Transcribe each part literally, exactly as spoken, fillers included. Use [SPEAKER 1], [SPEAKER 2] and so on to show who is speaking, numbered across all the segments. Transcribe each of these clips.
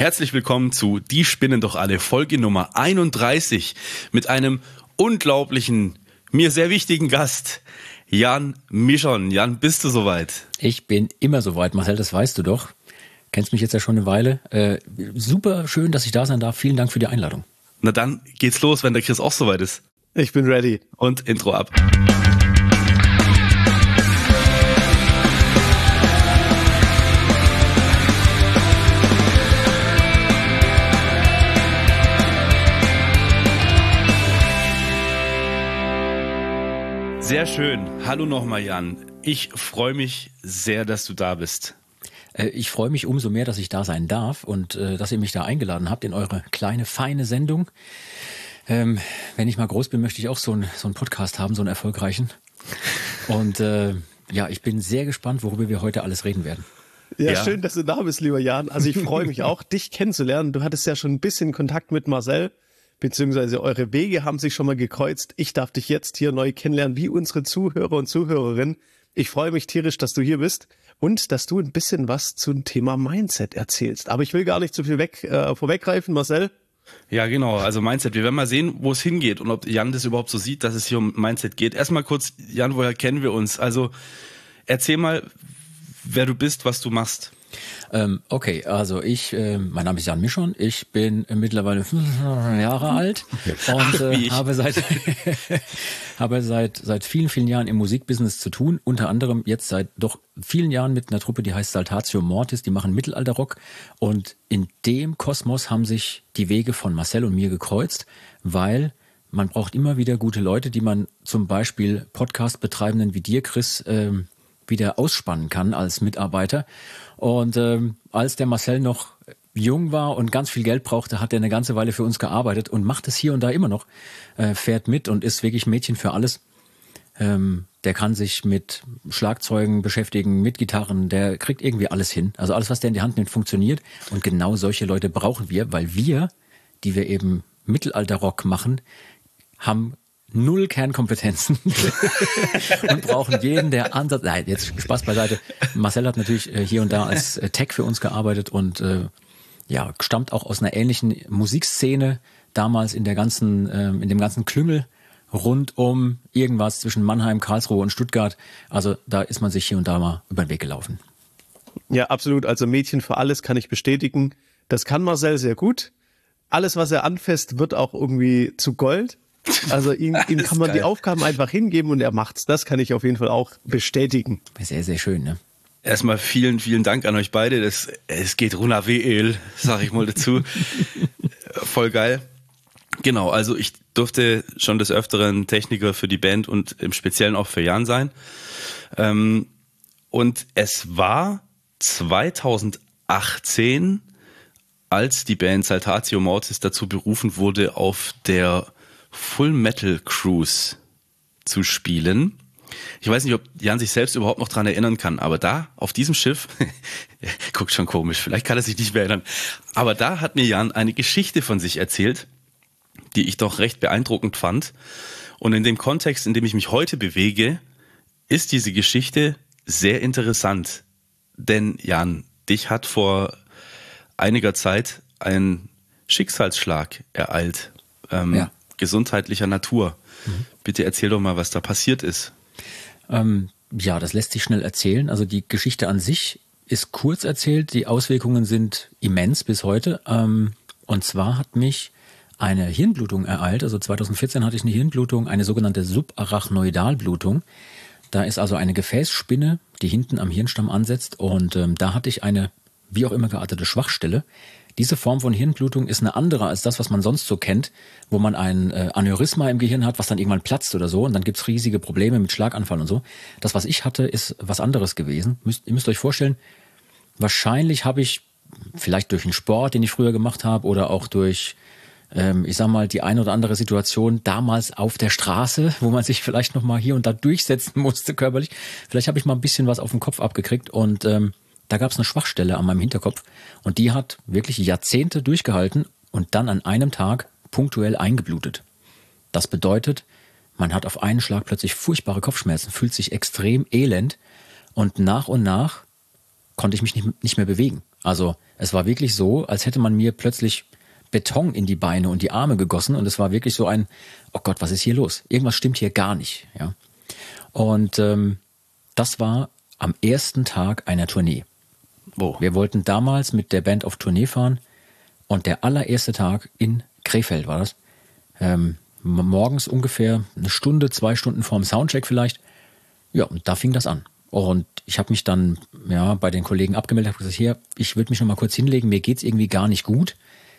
[SPEAKER 1] Herzlich willkommen zu Die spinnen doch alle, Folge Nummer einunddreißig mit einem unglaublichen, mir sehr wichtigen Gast, Jan Mischon. Jan, bist du soweit?
[SPEAKER 2] Ich bin immer soweit, Marcel, das weißt du doch. Kennst mich jetzt ja schon eine Weile. Äh, super schön, dass ich da sein darf. Vielen Dank für die Einladung.
[SPEAKER 1] Na dann geht's los, wenn der Chris auch soweit ist.
[SPEAKER 3] Ich bin ready.
[SPEAKER 1] Und Intro ab. Sehr schön. Hallo nochmal, Jan. Ich freue mich sehr, dass du da bist.
[SPEAKER 2] Ich freue mich umso mehr, dass ich da sein darf und äh, dass ihr mich da eingeladen habt in eure kleine, feine Sendung. Ähm, wenn ich mal groß bin, möchte ich auch so, ein, so einen Podcast haben, so einen erfolgreichen. Und äh, ja, ich bin sehr gespannt, worüber wir heute alles reden werden.
[SPEAKER 3] Ja, ja, schön, dass du da bist, lieber Jan. Also ich freue mich auch, dich kennenzulernen. Du hattest ja schon ein bisschen Kontakt mit Marcel, beziehungsweise eure Wege haben sich schon mal gekreuzt. Ich darf dich jetzt hier neu kennenlernen, wie unsere Zuhörer und Zuhörerinnen. Ich freue mich tierisch, dass du hier bist und dass du ein bisschen was zum Thema Mindset erzählst. Aber ich will gar nicht zu viel weg, äh, vorweggreifen, Marcel.
[SPEAKER 1] Ja, genau. Also Mindset. Wir werden mal sehen, wo es hingeht und ob Jan das überhaupt so sieht, dass es hier um Mindset geht. Erstmal kurz, Jan, woher kennen wir uns? Also erzähl mal, wer du bist, was du machst.
[SPEAKER 2] Ähm, okay, also ich, äh, mein Name ist Jan Mischon, ich bin äh, mittlerweile fünfundzwanzig Jahre alt und äh, habe seit habe seit seit vielen vielen Jahren im Musikbusiness zu tun, unter anderem jetzt seit doch vielen Jahren mit einer Truppe, die heißt Saltatio Mortis, die machen Mittelalterrock, und in dem Kosmos haben sich die Wege von Marcel und mir gekreuzt, weil man braucht immer wieder gute Leute, die man zum Beispiel Podcast-Betreibenden wie dir, Chris, ähm, wieder ausspannen kann als Mitarbeiter. Und ähm, als der Marcel noch jung war und ganz viel Geld brauchte, hat er eine ganze Weile für uns gearbeitet und macht es hier und da immer noch, äh, fährt mit und ist wirklich Mädchen für alles. Ähm, der kann sich mit Schlagzeugen beschäftigen, mit Gitarren, der kriegt irgendwie alles hin. Also alles, was der in die Hand nimmt, funktioniert. Und genau solche Leute brauchen wir, weil wir, die wir eben Mittelalterrock machen, haben null Kernkompetenzen und brauchen jeden, der Ansatz. Nein, jetzt Spaß beiseite. Marcel hat natürlich hier und da als Tech für uns gearbeitet und äh, ja, stammt auch aus einer ähnlichen Musikszene damals in der ganzen, äh, in dem ganzen Klüngel rund um irgendwas zwischen Mannheim, Karlsruhe und Stuttgart. Also da ist man sich hier und da mal über den Weg gelaufen.
[SPEAKER 3] Ja, absolut. Also Mädchen für alles kann ich bestätigen. Das kann Marcel sehr gut. Alles, was er anfasst, wird auch irgendwie zu Gold. Also ihm, ihm kann man geil. die Aufgaben einfach hingeben und er macht's. Das kann ich auf jeden Fall auch bestätigen.
[SPEAKER 2] Sehr, sehr schön, ne?
[SPEAKER 1] Erstmal vielen, vielen Dank an euch beide. Das, es geht runter wie Öl, sag ich mal dazu. Voll geil. Genau, also ich durfte schon des Öfteren Techniker für die Band und im Speziellen auch für Jan sein. Und es war zweitausendachtzehn, als die Band Saltatio Mortis dazu berufen wurde, auf der Full Metal Cruise zu spielen. Ich weiß nicht, ob Jan sich selbst überhaupt noch dran erinnern kann, aber da, auf diesem Schiff, guckt schon komisch, vielleicht kann er sich nicht mehr erinnern, aber da hat mir Jan eine Geschichte von sich erzählt, die ich doch recht beeindruckend fand. Und in dem Kontext, in dem ich mich heute bewege, ist diese Geschichte sehr interessant. Denn Jan, dich hat vor einiger Zeit ein Schicksalsschlag ereilt. Ähm, ja. Gesundheitlicher Natur. Mhm. Bitte erzähl doch mal, was da passiert ist.
[SPEAKER 2] Ähm, ja, das lässt sich schnell erzählen. Also die Geschichte an sich ist kurz erzählt. Die Auswirkungen sind immens bis heute. Ähm, und zwar hat mich eine Hirnblutung ereilt. Also zweitausendvierzehn hatte ich eine Hirnblutung, eine sogenannte Subarachnoidalblutung. Da ist also eine Gefäßspinne, die hinten am Hirnstamm ansetzt. Und ähm, da hatte ich eine wie auch immer geartete Schwachstelle. Diese Form von Hirnblutung ist eine andere als das, was man sonst so kennt, wo man ein äh, Aneurysma im Gehirn hat, was dann irgendwann platzt oder so, und dann gibt's riesige Probleme mit Schlaganfall und so. Das, was ich hatte, ist was anderes gewesen. Müsst, ihr müsst euch vorstellen, wahrscheinlich habe ich, vielleicht durch einen Sport, den ich früher gemacht habe, oder auch durch, ähm, ich sag mal, die eine oder andere Situation damals auf der Straße, wo man sich vielleicht noch mal hier und da durchsetzen musste körperlich, vielleicht habe ich mal ein bisschen was auf den Kopf abgekriegt und ähm, da gab es eine Schwachstelle an meinem Hinterkopf und die hat wirklich Jahrzehnte durchgehalten und dann an einem Tag punktuell eingeblutet. Das bedeutet, man hat auf einen Schlag plötzlich furchtbare Kopfschmerzen, fühlt sich extrem elend und nach und nach konnte ich mich nicht, nicht mehr bewegen. Also es war wirklich so, als hätte man mir plötzlich Beton in die Beine und die Arme gegossen und es war wirklich so ein, oh Gott, was ist hier los? Irgendwas stimmt hier gar nicht. Ja. Und ähm, das war am ersten Tag einer Tournee.
[SPEAKER 1] Oh.
[SPEAKER 2] Wir wollten damals mit der Band auf Tournee fahren und der allererste Tag in Krefeld war das. Ähm, morgens ungefähr eine Stunde, zwei Stunden vorm Soundcheck vielleicht. Ja, und da fing das an. Und ich habe mich dann ja bei den Kollegen abgemeldet, habe gesagt, hier, ich würde mich noch mal kurz hinlegen, mir geht's irgendwie gar nicht gut.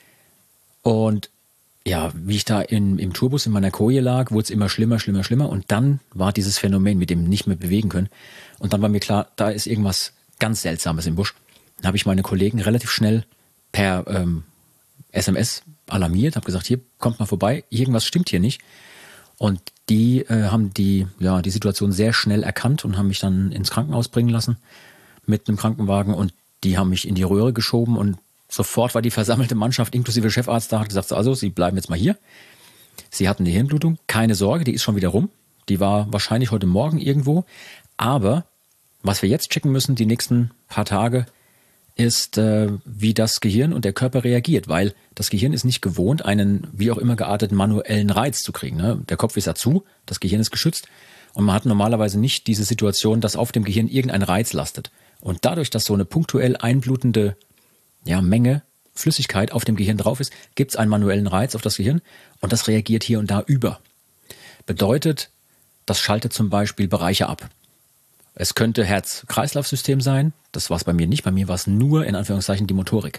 [SPEAKER 2] Und ja, wie ich da in, im Tourbus in meiner Koje lag, wurde es immer schlimmer, schlimmer, schlimmer. Und dann war dieses Phänomen mit dem nicht mehr bewegen können. Und dann war mir klar, da ist irgendwas ganz Seltsames im Busch. Dann habe ich meine Kollegen relativ schnell per ähm, S M S alarmiert, habe gesagt, hier, kommt mal vorbei, irgendwas stimmt hier nicht. Und die äh, haben die, ja, die Situation sehr schnell erkannt und haben mich dann ins Krankenhaus bringen lassen mit einem Krankenwagen. Und die haben mich in die Röhre geschoben und sofort war die versammelte Mannschaft inklusive Chefarzt da, hat gesagt, also Sie bleiben jetzt mal hier. Sie hatten eine Hirnblutung, keine Sorge, die ist schon wieder rum. Die war wahrscheinlich heute Morgen irgendwo. Aber was wir jetzt checken müssen, die nächsten paar Tage, ist, äh, wie das Gehirn und der Körper reagiert. Weil das Gehirn ist nicht gewohnt, einen wie auch immer gearteten manuellen Reiz zu kriegen. Ne? Der Kopf ist ja zu, das Gehirn ist geschützt. Und man hat normalerweise nicht diese Situation, dass auf dem Gehirn irgendein Reiz lastet. Und dadurch, dass so eine punktuell einblutende ja, Menge Flüssigkeit auf dem Gehirn drauf ist, gibt es einen manuellen Reiz auf das Gehirn und das reagiert hier und da über. Bedeutet, das schaltet zum Beispiel Bereiche ab. Es könnte Herz-Kreislauf-System sein, das war es bei mir nicht, bei mir war es nur in Anführungszeichen die Motorik.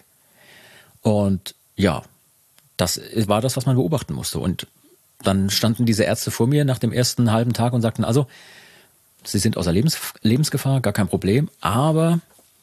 [SPEAKER 2] Und ja, das war das, was man beobachten musste. Und dann standen diese Ärzte vor mir nach dem ersten halben Tag und sagten, also, Sie sind außer Lebens- Lebensgefahr, gar kein Problem, aber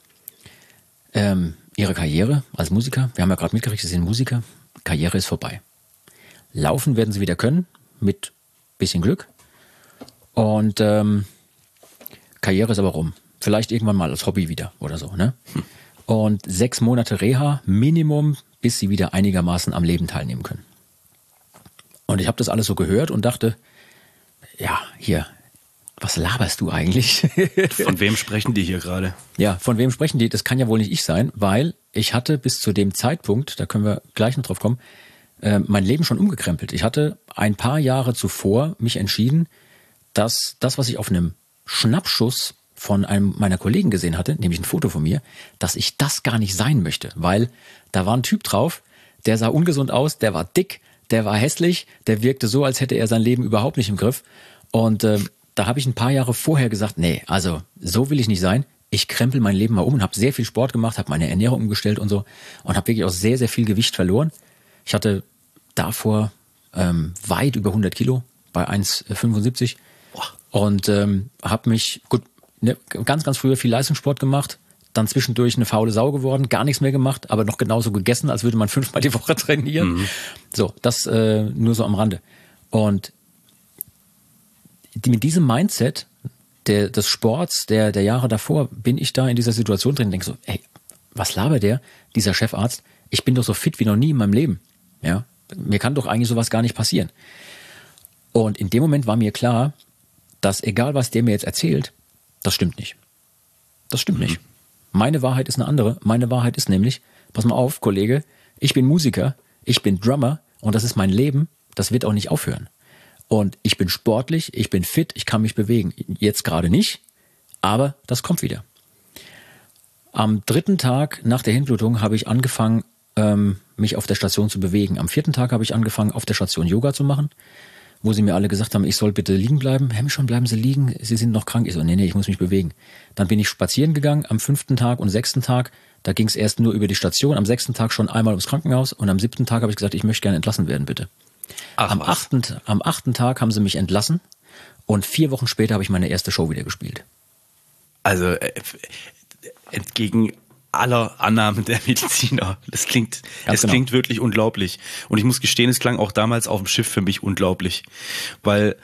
[SPEAKER 2] ähm, Ihre Karriere als Musiker, wir haben ja gerade mitgekriegt, Sie sind Musiker, Karriere ist vorbei. Laufen werden Sie wieder können, mit bisschen Glück. Und ähm, Karriere ist aber rum. Vielleicht irgendwann mal als Hobby wieder oder so. Ne? Hm. Und sechs Monate Reha Minimum, bis Sie wieder einigermaßen am Leben teilnehmen können. Und ich habe das alles so gehört und dachte, ja, hier, was laberst du eigentlich?
[SPEAKER 1] Von wem sprechen die hier gerade?
[SPEAKER 2] Ja, von wem sprechen die? Das kann ja wohl nicht ich sein, weil ich hatte bis zu dem Zeitpunkt, da können wir gleich noch drauf kommen, äh, mein Leben schon umgekrempelt. Ich hatte ein paar Jahre zuvor mich entschieden, dass das, was ich auf einem Schnappschuss von einem meiner Kollegen gesehen hatte, nämlich ein Foto von mir, dass ich das gar nicht sein möchte, weil da war ein Typ drauf, der sah ungesund aus, der war dick, der war hässlich, der wirkte so, als hätte er sein Leben überhaupt nicht im Griff. Und äh, da habe ich ein paar Jahre vorher gesagt, nee, also so will ich nicht sein. Ich krempel mein Leben mal um und habe sehr viel Sport gemacht, habe meine Ernährung umgestellt und so und habe wirklich auch sehr, sehr viel Gewicht verloren. Ich hatte davor ähm, weit über hundert Kilo bei eins Komma fünfundsiebzig und ähm, habe mich, gut, ne, ganz, ganz früher viel Leistungssport gemacht, dann zwischendurch eine faule Sau geworden, gar nichts mehr gemacht, aber noch genauso gegessen, als würde man fünfmal die Woche trainieren. Mhm. So, das äh, nur so am Rande. Und die, mit diesem Mindset der, des Sports, der, der Jahre davor, bin ich da in dieser Situation drin und denke so, ey, was labert der, dieser Chefarzt? Ich bin doch so fit wie noch nie in meinem Leben. Ja, mir kann doch eigentlich sowas gar nicht passieren. Und in dem Moment war mir klar, dass egal, was der mir jetzt erzählt, das stimmt nicht. Das stimmt mhm. nicht. Meine Wahrheit ist eine andere. Meine Wahrheit ist nämlich, pass mal auf, Kollege, ich bin Musiker, ich bin Drummer und das ist mein Leben, das wird auch nicht aufhören. Und ich bin sportlich, ich bin fit, ich kann mich bewegen. Jetzt gerade nicht, aber das kommt wieder. Am dritten Tag nach der Hirnblutung habe ich angefangen, ähm, mich auf der Station zu bewegen. Am vierten Tag habe ich angefangen, auf der Station Yoga zu machen, wo sie mir alle gesagt haben, ich soll bitte liegen bleiben. Herr Mischon, bleiben Sie liegen, Sie sind noch krank. Ich so, nee, nee, ich muss mich bewegen. Dann bin ich spazieren gegangen am fünften Tag und sechsten Tag. Da ging es erst nur über die Station, am sechsten Tag schon einmal ums Krankenhaus und am siebten Tag habe ich gesagt, ich möchte gerne entlassen werden, bitte. Ach, am, achten, am achten Tag haben sie mich entlassen und vier Wochen später habe ich meine erste Show wieder gespielt.
[SPEAKER 1] Also äh, entgegen aller Annahmen der Mediziner. Das klingt, Ganz es genau. klingt wirklich unglaublich. Und ich muss gestehen, es klang auch damals auf dem Schiff für mich unglaublich. Weil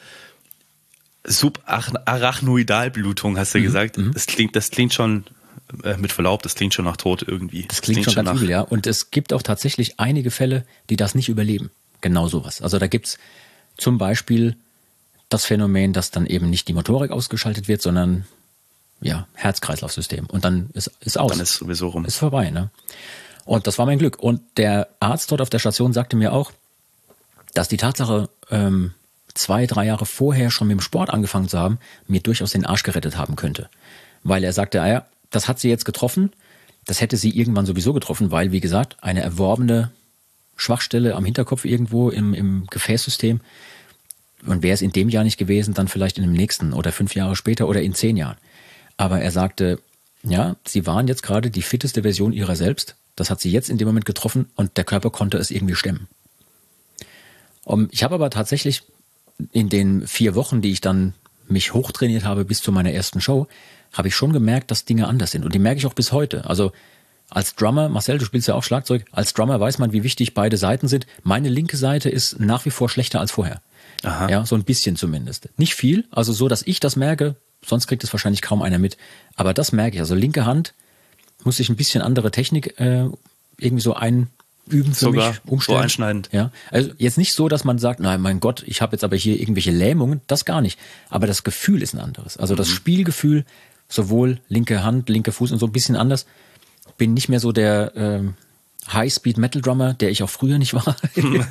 [SPEAKER 1] Subarachnoidalblutung, hast du mhm. gesagt, mhm. das klingt, das klingt schon, äh, mit Verlaub, das klingt schon nach Tod irgendwie.
[SPEAKER 2] Das klingt, das klingt schon ganz übel, ja. Und es gibt auch tatsächlich einige Fälle, die das nicht überleben. Genau sowas. Also da gibt's zum Beispiel das Phänomen, dass dann eben nicht die Motorik ausgeschaltet wird, sondern ja, Herz-Kreislauf-System. Und dann ist, ist aus.
[SPEAKER 1] Dann ist sowieso rum.
[SPEAKER 2] Ist vorbei, ne? Und das war mein Glück. Und der Arzt dort auf der Station sagte mir auch, dass die Tatsache, ähm, zwei, drei Jahre vorher schon mit dem Sport angefangen zu haben, mir durchaus den Arsch gerettet haben könnte. Weil er sagte, ah ja, das hat sie jetzt getroffen, das hätte sie irgendwann sowieso getroffen, weil, wie gesagt, eine erworbene Schwachstelle am Hinterkopf irgendwo im, im Gefäßsystem. Und wäre es in dem Jahr nicht gewesen, dann vielleicht in dem nächsten oder fünf Jahre später oder in zehn Jahren. Aber er sagte, ja, sie waren jetzt gerade die fitteste Version ihrer selbst. Das hat sie jetzt in dem Moment getroffen und der Körper konnte es irgendwie stemmen. Um, ich habe aber tatsächlich in den vier Wochen, die ich dann mich hochtrainiert habe bis zu meiner ersten Show, habe ich schon gemerkt, dass Dinge anders sind. Und die merke ich auch bis heute. Also als Drummer, Marcel, du spielst ja auch Schlagzeug, als Drummer weiß man, wie wichtig beide Seiten sind. Meine linke Seite ist nach wie vor schlechter als vorher. Aha. Ja, so ein bisschen zumindest. Nicht viel, also so, dass ich das merke, sonst kriegt es wahrscheinlich kaum einer mit. Aber das merke ich. Also linke Hand muss ich ein bisschen andere Technik äh, irgendwie so einüben für
[SPEAKER 1] Sogar
[SPEAKER 2] mich, umstellen.
[SPEAKER 1] So einschneidend.
[SPEAKER 2] Ja, also jetzt nicht so, dass man sagt, nein, mein Gott, ich habe jetzt aber hier irgendwelche Lähmungen, das gar nicht. Aber das Gefühl ist ein anderes. Also das mhm. Spielgefühl, sowohl linke Hand, linker Fuß und so ein bisschen anders. Bin nicht mehr so der ähm, High-Speed-Metal-Drummer, der ich auch früher nicht war.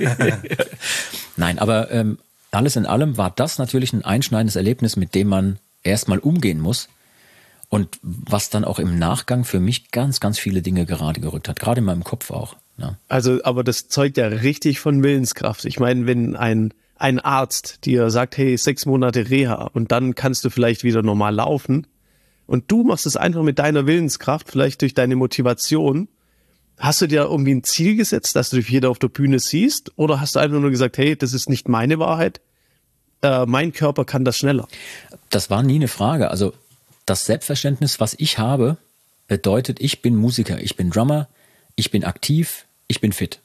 [SPEAKER 2] Nein, aber ähm, alles in allem war das natürlich ein einschneidendes Erlebnis, mit dem man erstmal umgehen muss. Und was dann auch im Nachgang für mich ganz, ganz viele Dinge gerade gerückt hat. Gerade in meinem Kopf auch. Ja.
[SPEAKER 3] Also, aber das zeugt ja richtig von Willenskraft. Ich meine, wenn ein, ein Arzt dir sagt, hey, sechs Monate Reha und dann kannst du vielleicht wieder normal laufen und du machst es einfach mit deiner Willenskraft, vielleicht durch deine Motivation, hast du dir irgendwie ein Ziel gesetzt, dass du dich wieder auf der Bühne siehst? Oder hast du einfach nur gesagt, hey, das ist nicht meine Wahrheit, äh, mein Körper kann das schneller?
[SPEAKER 2] Das war nie eine Frage. Also das Selbstverständnis, was ich habe, bedeutet, ich bin Musiker, ich bin Drummer, ich bin aktiv, ich bin fit.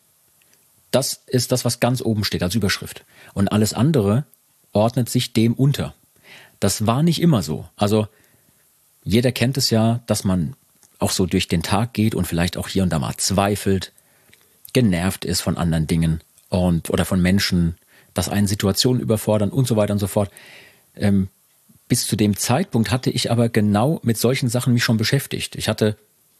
[SPEAKER 2] Das ist das, was ganz oben steht als Überschrift. Und alles andere ordnet sich dem unter. Das war nicht immer so. Also jeder kennt es ja, dass man auch so durch den Tag geht und vielleicht auch hier und da mal zweifelt, genervt ist von anderen Dingen und oder von Menschen, dass einen Situationen überfordern und so weiter und so fort. Ähm, Bis zu dem Zeitpunkt hatte ich aber genau mit solchen Sachen mich schon beschäftigt. Ich hatte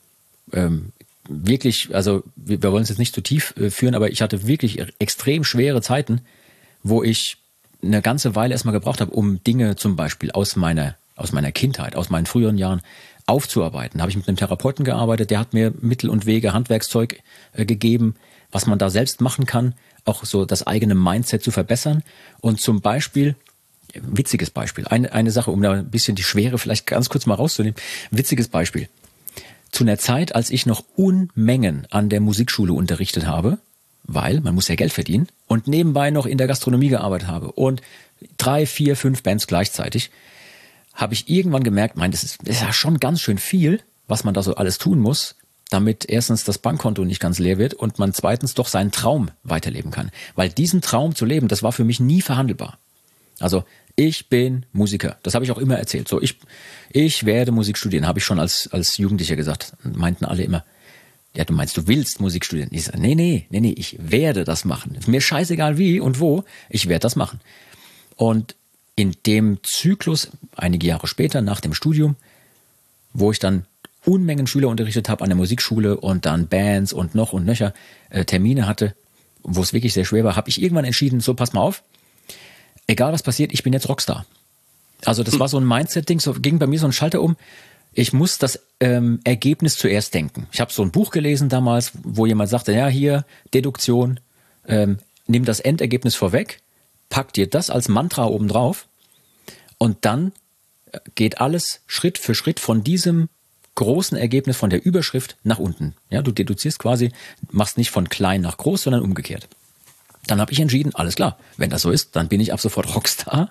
[SPEAKER 2] ähm, wirklich, also wir, wir wollen es jetzt nicht zu tief äh, führen, aber ich hatte wirklich extrem schwere Zeiten, wo ich eine ganze Weile erstmal gebraucht habe, um Dinge zum Beispiel aus meiner, aus meiner Kindheit, aus meinen früheren Jahren aufzuarbeiten. Da habe ich mit einem Therapeuten gearbeitet, der hat mir Mittel und Wege, Handwerkszeug äh, gegeben, was man da selbst machen kann, auch so das eigene Mindset zu verbessern. Und zum Beispiel witziges Beispiel. Eine, eine Sache, um da ein bisschen die Schwere vielleicht ganz kurz mal rauszunehmen. Witziges Beispiel. Zu einer Zeit, als ich noch Unmengen an der Musikschule unterrichtet habe, weil man muss ja Geld verdienen und nebenbei noch in der Gastronomie gearbeitet habe und drei, vier, fünf Bands gleichzeitig, habe ich irgendwann gemerkt, mein, das ist, das ist ja schon ganz schön viel, was man da so alles tun muss, damit erstens das Bankkonto nicht ganz leer wird und man zweitens doch seinen Traum weiterleben kann. Weil diesen Traum zu leben, das war für mich nie verhandelbar. Also ich bin Musiker. Das habe ich auch immer erzählt. So, ich, ich werde Musik studieren, habe ich schon als, als Jugendlicher gesagt. Meinten alle immer, ja, du meinst, du willst Musik studieren. Ich sage, nee, nee, nee, nee, ich werde das machen. Ist mir scheißegal wie und wo, ich werde das machen. Und in dem Zyklus, einige Jahre später, nach dem Studium, wo ich dann Unmengen Schüler unterrichtet habe an der Musikschule und dann Bands und noch und nöcher äh, Termine hatte, wo es wirklich sehr schwer war, habe ich irgendwann entschieden, so, pass mal auf, egal was passiert, ich bin jetzt Rockstar. Also das war so ein Mindset-Ding, so ging bei mir so ein Schalter um. Ich muss das ähm, Ergebnis zuerst denken. Ich habe so ein Buch gelesen damals, wo jemand sagte, ja hier, Deduktion, ähm, nimm das Endergebnis vorweg, pack dir das als Mantra oben drauf und dann geht alles Schritt für Schritt von diesem großen Ergebnis, von der Überschrift nach unten. Ja, du deduzierst quasi, machst nicht von klein nach groß, sondern umgekehrt. Dann habe ich entschieden, alles klar, wenn das so ist, dann bin ich ab sofort Rockstar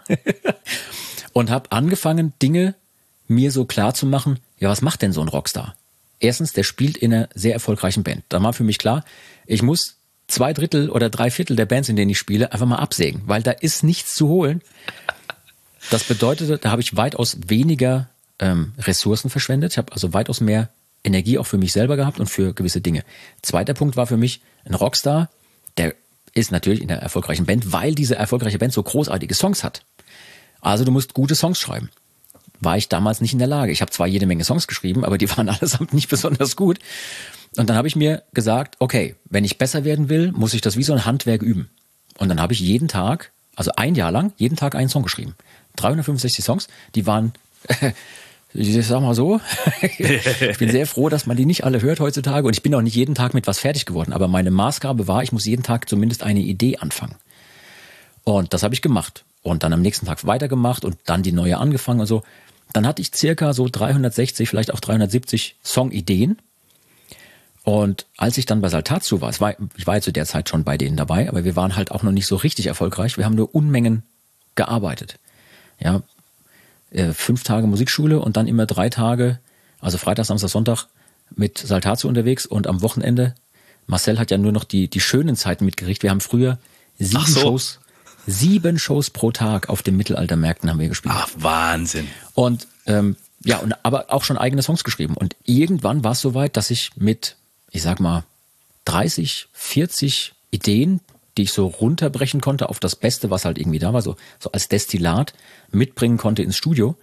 [SPEAKER 2] und habe angefangen, Dinge mir so klar zu machen, ja, was macht denn so ein Rockstar? Erstens, der spielt in einer sehr erfolgreichen Band. Da war für mich klar, ich muss zwei Drittel oder drei Viertel der Bands, in denen ich spiele, einfach mal absägen, weil da ist nichts zu holen. Das bedeutete, da habe ich weitaus weniger ähm, Ressourcen verschwendet. Ich habe also weitaus mehr Energie auch für mich selber gehabt und für gewisse Dinge. Zweiter Punkt war für mich, ein Rockstar, der ist natürlich in der erfolgreichen Band, weil diese erfolgreiche Band so großartige Songs hat. Also du musst gute Songs schreiben. war ich damals nicht in der Lage. Ich habe zwar jede Menge Songs geschrieben, aber die waren allesamt nicht besonders gut. Und dann habe ich mir gesagt, okay, wenn ich besser werden will, muss ich das wie so ein Handwerk üben. Und dann habe ich jeden Tag, also ein Jahr lang, jeden Tag einen Song geschrieben. dreihundertfünfundsechzig Songs, die waren, ich sag mal so, ich bin sehr froh, dass man die nicht alle hört heutzutage. Und ich bin auch nicht jeden Tag mit was fertig geworden. Aber meine Maßgabe war, ich muss jeden Tag zumindest eine Idee anfangen. Und das habe ich gemacht. Und dann am nächsten Tag weitergemacht und dann die neue angefangen und so. Dann hatte ich circa so dreihundertsechzig, vielleicht auch dreihundertsiebzig Songideen. Und als ich dann bei Saltatio war, es war, ich war ja zu der Zeit schon bei denen dabei, aber wir waren halt auch noch nicht so richtig erfolgreich. Wir haben nur Unmengen gearbeitet. Ja, äh, fünf Tage Musikschule und dann immer drei Tage, also Freitag, Samstag, Sonntag mit Saltatio unterwegs und am Wochenende. Marcel hat ja nur noch die, die schönen Zeiten mitgerichtet. Wir haben früher sieben
[SPEAKER 1] so.
[SPEAKER 2] Shows, sieben Shows pro Tag auf den Mittelaltermärkten haben wir gespielt.
[SPEAKER 1] Ach, Wahnsinn.
[SPEAKER 2] Und ähm, ja, und aber auch schon eigene Songs geschrieben. Und irgendwann war es soweit, dass ich mit, ich sag mal, dreißig, vierzig Ideen, die ich so runterbrechen konnte auf das Beste, was halt irgendwie da war, so, so als Destillat mitbringen konnte ins Studio.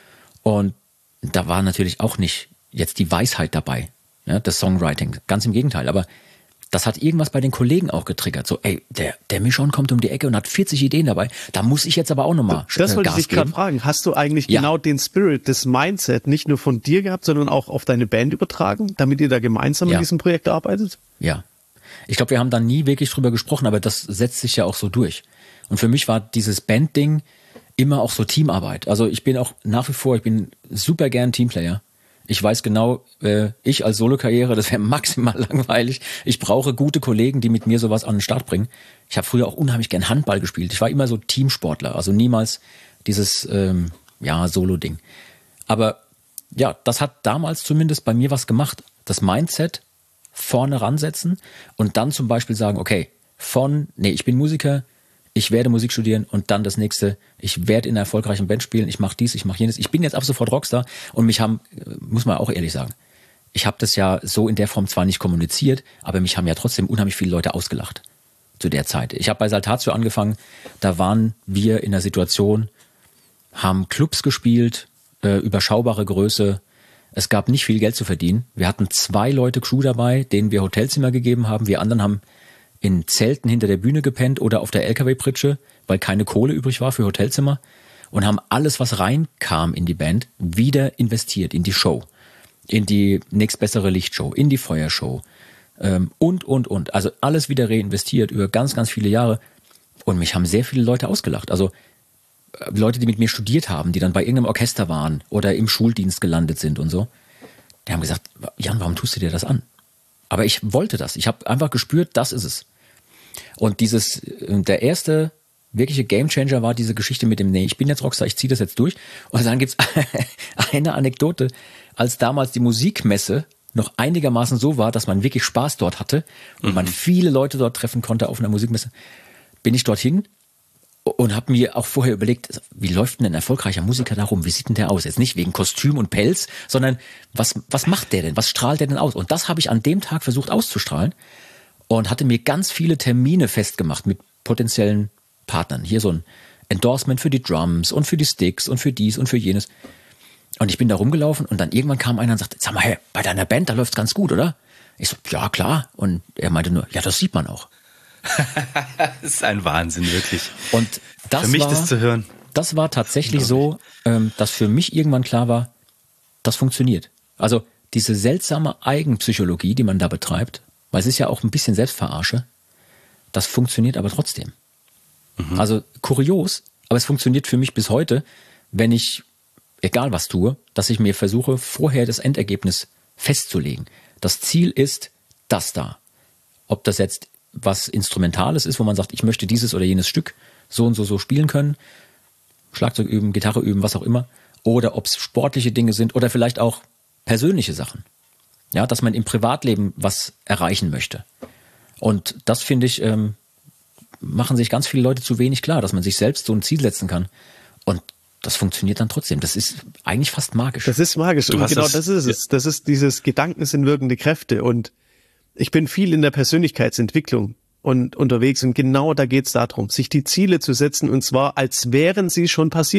[SPEAKER 2] Und da war natürlich auch nicht jetzt die Weisheit dabei, ja, das Songwriting, ganz im Gegenteil. Aber das hat irgendwas bei den Kollegen auch getriggert. So, ey, der, der Michon kommt um die Ecke und hat vierzig Ideen dabei. Da muss ich jetzt aber auch nochmal
[SPEAKER 3] Das äh, wollte ich dich gerade fragen. Hast du eigentlich ja. genau den Spirit, das Mindset nicht nur von dir gehabt, sondern auch auf deine Band übertragen, damit ihr da gemeinsam ja. in diesem Projekt arbeitet?
[SPEAKER 2] Ja. Ich glaube, wir haben da nie wirklich drüber gesprochen, aber das setzt sich ja auch so durch. Und für mich war dieses Band-Ding immer auch so Teamarbeit. Also ich bin auch nach wie vor, ich bin super gern Teamplayer. Ich weiß genau, äh, ich als Solo-Karriere, das wäre maximal langweilig. Ich brauche gute Kollegen, die mit mir sowas an den Start bringen. Ich habe früher auch unheimlich gern Handball gespielt. Ich war immer so Teamsportler, also niemals dieses ähm, ja Solo-Ding. Aber ja, das hat damals zumindest bei mir was gemacht. Das Mindset vorne ransetzen und dann zum Beispiel sagen, okay, von, nee, ich bin Musiker, ich werde Musik studieren und dann das nächste, ich werde in einer erfolgreichen Band spielen, ich mache dies, ich mache jenes. Ich bin jetzt ab sofort Rockstar und mich haben, muss man auch ehrlich sagen, ich habe das ja so in der Form zwar nicht kommuniziert, aber mich haben ja trotzdem unheimlich viele Leute ausgelacht zu der Zeit. Ich habe bei Saltatio angefangen, da waren wir in der Situation, haben Clubs gespielt, äh, überschaubare Größe. Es gab nicht viel Geld zu verdienen. Wir hatten zwei Leute Crew dabei, denen wir Hotelzimmer gegeben haben. Wir anderen haben in Zelten hinter der Bühne gepennt oder auf der L K W-Pritsche, weil keine Kohle übrig war für Hotelzimmer und haben alles, was reinkam in die Band, wieder investiert in die Show, in die nächstbessere Lichtshow, in die Feuershow ähm, und, und, und. Also alles wieder reinvestiert über ganz, ganz viele Jahre und mich haben sehr viele Leute ausgelacht. Also äh, Leute, die mit mir studiert haben, die dann bei irgendeinem Orchester waren oder im Schuldienst gelandet sind und so, die haben gesagt, Jan, warum tust du dir das an? Aber ich wollte das. Ich habe einfach gespürt, das ist es. Und dieses, der erste wirkliche Gamechanger war diese Geschichte mit dem, nee, ich bin jetzt Rockstar, ich ziehe das jetzt durch. Und dann gibt's eine Anekdote, als damals die Musikmesse noch einigermaßen so war, dass man wirklich Spaß dort hatte und mhm. man viele Leute dort treffen konnte auf einer Musikmesse, bin ich dorthin und habe mir auch vorher überlegt, wie läuft denn ein erfolgreicher Musiker da rum? Wie sieht denn der aus? Jetzt nicht wegen Kostüm und Pelz, sondern was, was macht der denn? Was strahlt der denn aus? Und das habe ich an dem Tag versucht auszustrahlen und hatte mir ganz viele Termine festgemacht mit potenziellen Partnern. Hier so ein Endorsement für die Drums und für die Sticks und für dies und für jenes. Und ich bin da rumgelaufen und dann irgendwann kam einer und sagte, sag mal, hey, bei deiner Band, da läuft's ganz gut, oder? Ich so, ja, klar. Und er meinte nur, ja, das sieht man auch.
[SPEAKER 1] Das ist ein Wahnsinn, wirklich.
[SPEAKER 2] Und das
[SPEAKER 1] für mich
[SPEAKER 2] war,
[SPEAKER 1] das zu hören.
[SPEAKER 2] Das war tatsächlich so, ähm, dass für mich irgendwann klar war, das funktioniert. Also diese seltsame Eigenpsychologie, die man da betreibt, weil es ist ja auch ein bisschen Selbstverarsche, das funktioniert aber trotzdem. Mhm. Also kurios, aber es funktioniert für mich bis heute, wenn ich, egal was tue, dass ich mir versuche, vorher das Endergebnis festzulegen. Das Ziel ist das da. Ob das jetzt was Instrumentales ist, wo man sagt, ich möchte dieses oder jenes Stück so und so so spielen können, Schlagzeug üben, Gitarre üben, was auch immer, oder ob es sportliche Dinge sind oder vielleicht auch persönliche Sachen. Ja, dass man im Privatleben was erreichen möchte. Und das, finde ich, ähm, machen sich ganz viele Leute zu wenig klar, dass man sich selbst so ein Ziel setzen kann. Und das funktioniert dann trotzdem. Das ist eigentlich fast magisch.
[SPEAKER 3] Das ist magisch. Und genau das, das ist es. Das ist dieses Gedanken sind wirkende Kräfte. Und ich bin viel in der Persönlichkeitsentwicklung und unterwegs. Und genau da geht's darum, sich die Ziele zu setzen. Und zwar, als wären sie schon passiert.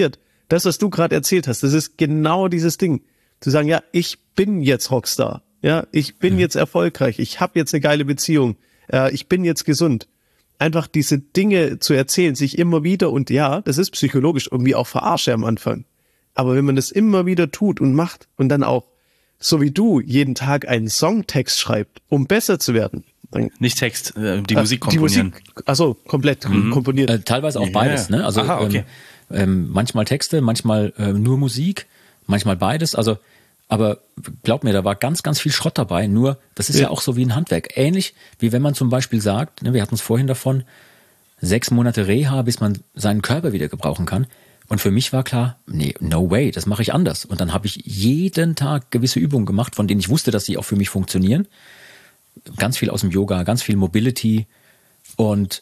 [SPEAKER 3] Das, was du gerade erzählt hast, das ist genau dieses Ding. Zu sagen, ja, ich bin jetzt Rockstar. Ja, ich bin mhm. jetzt erfolgreich. Ich habe jetzt eine geile Beziehung. Äh, ich bin jetzt gesund. Einfach diese Dinge zu erzählen, sich immer wieder, und ja, das ist psychologisch irgendwie auch Verarsche am Anfang. Aber wenn man das immer wieder tut und macht und dann auch, so wie du, jeden Tag einen Songtext schreibt, um besser zu werden. Dann,
[SPEAKER 1] Nicht Text, äh, die äh, Musik komponieren. Die Musik,
[SPEAKER 3] also komplett mhm. komponiert.
[SPEAKER 2] Äh, teilweise auch beides, yeah. ne? Also Aha, okay. ähm, ähm, manchmal Texte, manchmal äh, nur Musik, manchmal beides. Also, aber glaub mir, da war ganz, ganz viel Schrott dabei. Nur, das ist ja, ja auch so wie ein Handwerk. Ähnlich wie wenn man zum Beispiel sagt, ne, wir hatten es vorhin davon, sechs Monate Reha, bis man seinen Körper wieder gebrauchen kann. Und für mich war klar, nee, no way, das mache ich anders. Und dann habe ich jeden Tag gewisse Übungen gemacht, von denen ich wusste, dass sie auch für mich funktionieren. Ganz viel aus dem Yoga, ganz viel Mobility. Und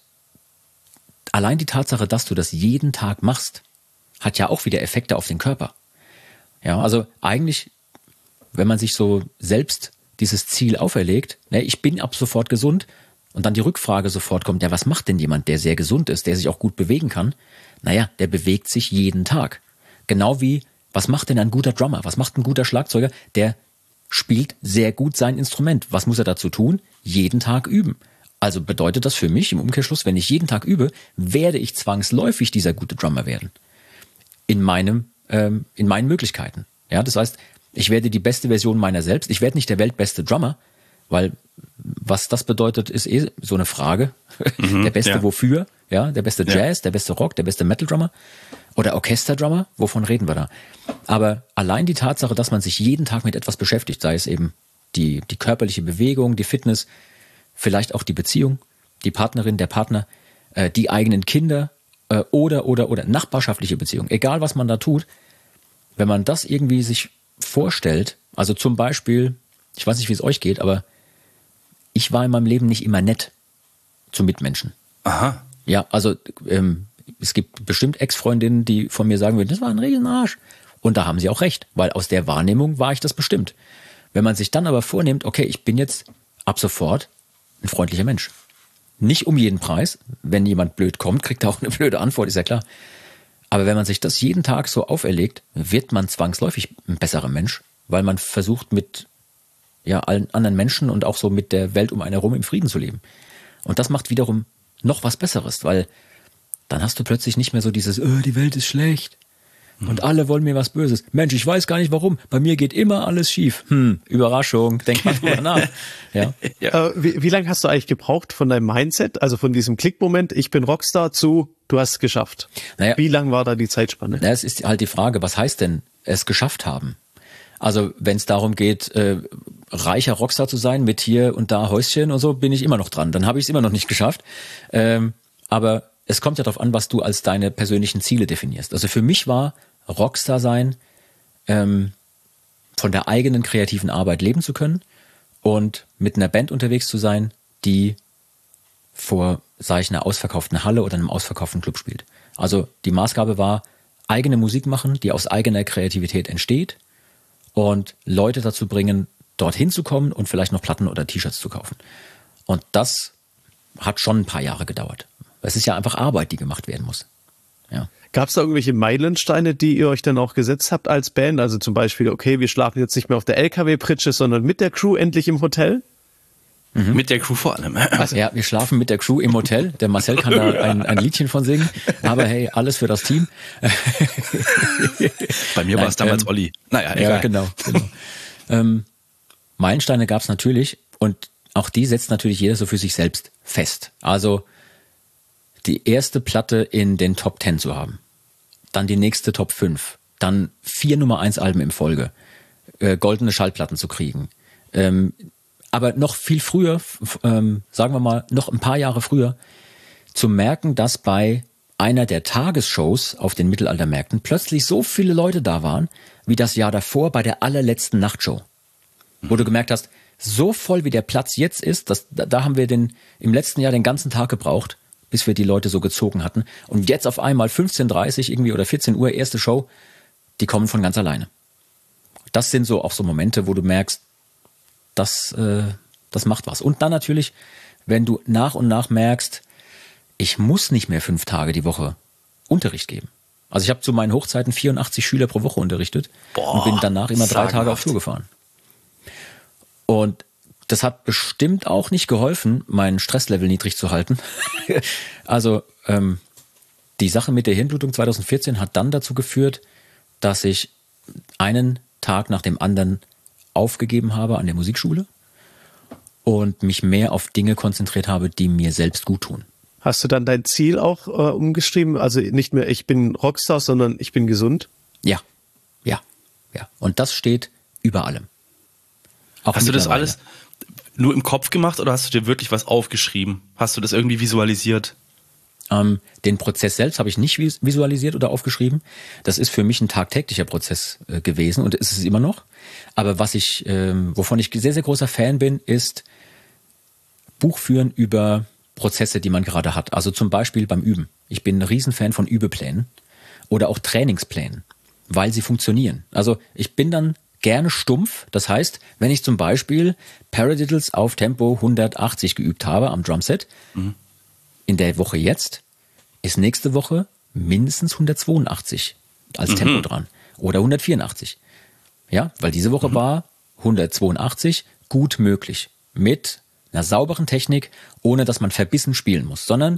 [SPEAKER 2] allein die Tatsache, dass du das jeden Tag machst, hat ja auch wieder Effekte auf den Körper. Ja, also eigentlich, wenn man sich so selbst dieses Ziel auferlegt, ne, ich bin ab sofort gesund, und dann die Rückfrage sofort kommt, ja, was macht denn jemand, der sehr gesund ist, der sich auch gut bewegen kann? Naja, der bewegt sich jeden Tag. Genau wie, was macht denn ein guter Drummer? Was macht ein guter Schlagzeuger? Der spielt sehr gut sein Instrument. Was muss er dazu tun? Jeden Tag üben. Also bedeutet das für mich im Umkehrschluss, wenn ich jeden Tag übe, werde ich zwangsläufig dieser gute Drummer werden. In meinem, ähm, in meinen Möglichkeiten. Ja, das heißt, ich werde die beste Version meiner selbst. Ich werde nicht der weltbeste Drummer, weil was das bedeutet, ist eh so eine Frage. Mhm, der beste ja. wofür? Ja, der beste Jazz, ja. der beste Rock, der beste Metal-Drummer oder Orchester-Drummer? Wovon reden wir da? Aber allein die Tatsache, dass man sich jeden Tag mit etwas beschäftigt, sei es eben die, die körperliche Bewegung, die Fitness, vielleicht auch die Beziehung, die Partnerin, der Partner, äh, die eigenen Kinder äh, oder, oder, oder nachbarschaftliche Beziehung, egal was man da tut, wenn man das irgendwie sich vorstellt, also zum Beispiel, ich weiß nicht, wie es euch geht, aber ich war in meinem Leben nicht immer nett zu Mitmenschen.
[SPEAKER 1] Aha.
[SPEAKER 2] Ja, also ähm, es gibt bestimmt Ex-Freundinnen, die von mir sagen würden, das war ein Riesenarsch. Und da haben sie auch recht, weil aus der Wahrnehmung war ich das bestimmt. Wenn man sich dann aber vornimmt, okay, ich bin jetzt ab sofort ein freundlicher Mensch. Nicht um jeden Preis. Wenn jemand blöd kommt, kriegt er auch eine blöde Antwort, ist ja klar. Aber wenn man sich das jeden Tag so auferlegt, wird man zwangsläufig ein besserer Mensch, weil man versucht mit ja, allen anderen Menschen und auch so mit der Welt um einen herum im Frieden zu leben. Und das macht wiederum noch was Besseres, weil dann hast du plötzlich nicht mehr so dieses, oh, die Welt ist schlecht und alle wollen mir was Böses. Mensch, ich weiß gar nicht warum. Bei mir geht immer alles schief. Hm, Überraschung, denk mal drüber nach. Ja.
[SPEAKER 3] Ja. Äh, wie, wie lange hast du eigentlich gebraucht von deinem Mindset, also von diesem Klickmoment, ich bin Rockstar, zu, du hast es geschafft?
[SPEAKER 2] Naja,
[SPEAKER 3] wie lang war da die Zeitspanne?
[SPEAKER 2] Na, es ist halt die Frage, was heißt denn es geschafft haben? Also wenn es darum geht, äh, reicher Rockstar zu sein mit hier und da Häuschen und so, bin ich immer noch dran. Dann habe ich es immer noch nicht geschafft. Ähm, aber es kommt ja darauf an, was du als deine persönlichen Ziele definierst. Also für mich war Rockstar sein, ähm, von der eigenen kreativen Arbeit leben zu können und mit einer Band unterwegs zu sein, die vor, sag ich, einer ausverkauften Halle oder einem ausverkauften Club spielt. Also die Maßgabe war, eigene Musik machen, die aus eigener Kreativität entsteht, und Leute dazu bringen, dorthin zu kommen und vielleicht noch Platten oder T-Shirts zu kaufen. Und das hat schon ein paar Jahre gedauert. Es ist ja einfach Arbeit, die gemacht werden muss. Ja.
[SPEAKER 3] Gab es da irgendwelche Meilensteine, die ihr euch dann auch gesetzt habt als Band? Also zum Beispiel, okay, wir schlafen jetzt nicht mehr auf der L K W-Pritsche, sondern mit der Crew endlich im Hotel?
[SPEAKER 1] Mhm. Mit der Crew vor allem.
[SPEAKER 2] Also, ja, wir schlafen mit der Crew im Hotel. Der Marcel kann da ein, ein Liedchen von singen. Aber hey, alles für das Team.
[SPEAKER 1] Bei mir war es damals ähm, Olli. Naja, egal.
[SPEAKER 2] Ja, genau. genau. ähm, Meilensteine gab es natürlich. Und auch die setzt natürlich jeder so für sich selbst fest. Also die erste Platte in den Top Ten zu haben. Dann die nächste Top fünf. Dann vier Nummer eins Alben in Folge. Äh, goldene Schallplatten zu kriegen. Ähm, aber noch viel früher, ähm, sagen wir mal, noch ein paar Jahre früher, zu merken, dass bei einer der Tagesshows auf den Mittelaltermärkten plötzlich so viele Leute da waren, wie das Jahr davor bei der allerletzten Nachtshow. Wo du gemerkt hast, so voll wie der Platz jetzt ist, das, da haben wir den im letzten Jahr den ganzen Tag gebraucht, bis wir die Leute so gezogen hatten. Und jetzt auf einmal fünfzehn Uhr dreißig irgendwie oder vierzehn Uhr erste Show, die kommen von ganz alleine. Das sind so auch so Momente, wo du merkst, das, äh, das macht was. Und dann natürlich, wenn du nach und nach merkst, ich muss nicht mehr fünf Tage die Woche Unterricht geben. Also ich habe zu meinen Hochzeiten vierundachtzig Schüler pro Woche unterrichtet Boah, und bin danach immer drei Tage auf Tour gefahren. Und das hat bestimmt auch nicht geholfen, meinen Stresslevel niedrig zu halten. Also ähm, die Sache mit der Hirnblutung zwanzig vierzehn hat dann dazu geführt, dass ich einen Tag nach dem anderen aufgegeben habe an der Musikschule und mich mehr auf Dinge konzentriert habe, die mir selbst gut tun.
[SPEAKER 3] Hast du dann dein Ziel auch äh, umgeschrieben? Also nicht mehr ich bin Rockstar, sondern ich bin gesund?
[SPEAKER 2] Ja, ja, ja. Und das steht über allem.
[SPEAKER 1] Auch hast du das alles nur im Kopf gemacht oder hast du dir wirklich was aufgeschrieben? Hast du das irgendwie visualisiert?
[SPEAKER 2] Ähm, den Prozess selbst habe ich nicht visualisiert oder aufgeschrieben. Das ist für mich ein tagtäglicher Prozess äh, gewesen und ist es immer noch. Aber was ich, ähm, wovon ich sehr, sehr großer Fan bin, ist Buch führen über Prozesse, die man gerade hat. Also zum Beispiel beim Üben. Ich bin ein Riesenfan von Übeplänen oder auch Trainingsplänen, weil sie funktionieren. Also ich bin dann gerne stumpf. Das heißt, wenn ich zum Beispiel Paradiddles auf Tempo hundertachtzig geübt habe am Drumset, mhm. in der Woche jetzt ist nächste Woche mindestens hundertzweiundachtzig als mhm. Tempo dran oder hundertvierundachtzig. Ja, weil diese Woche mhm. war hundertzweiundachtzig gut möglich mit einer sauberen Technik, ohne dass man verbissen spielen muss, sondern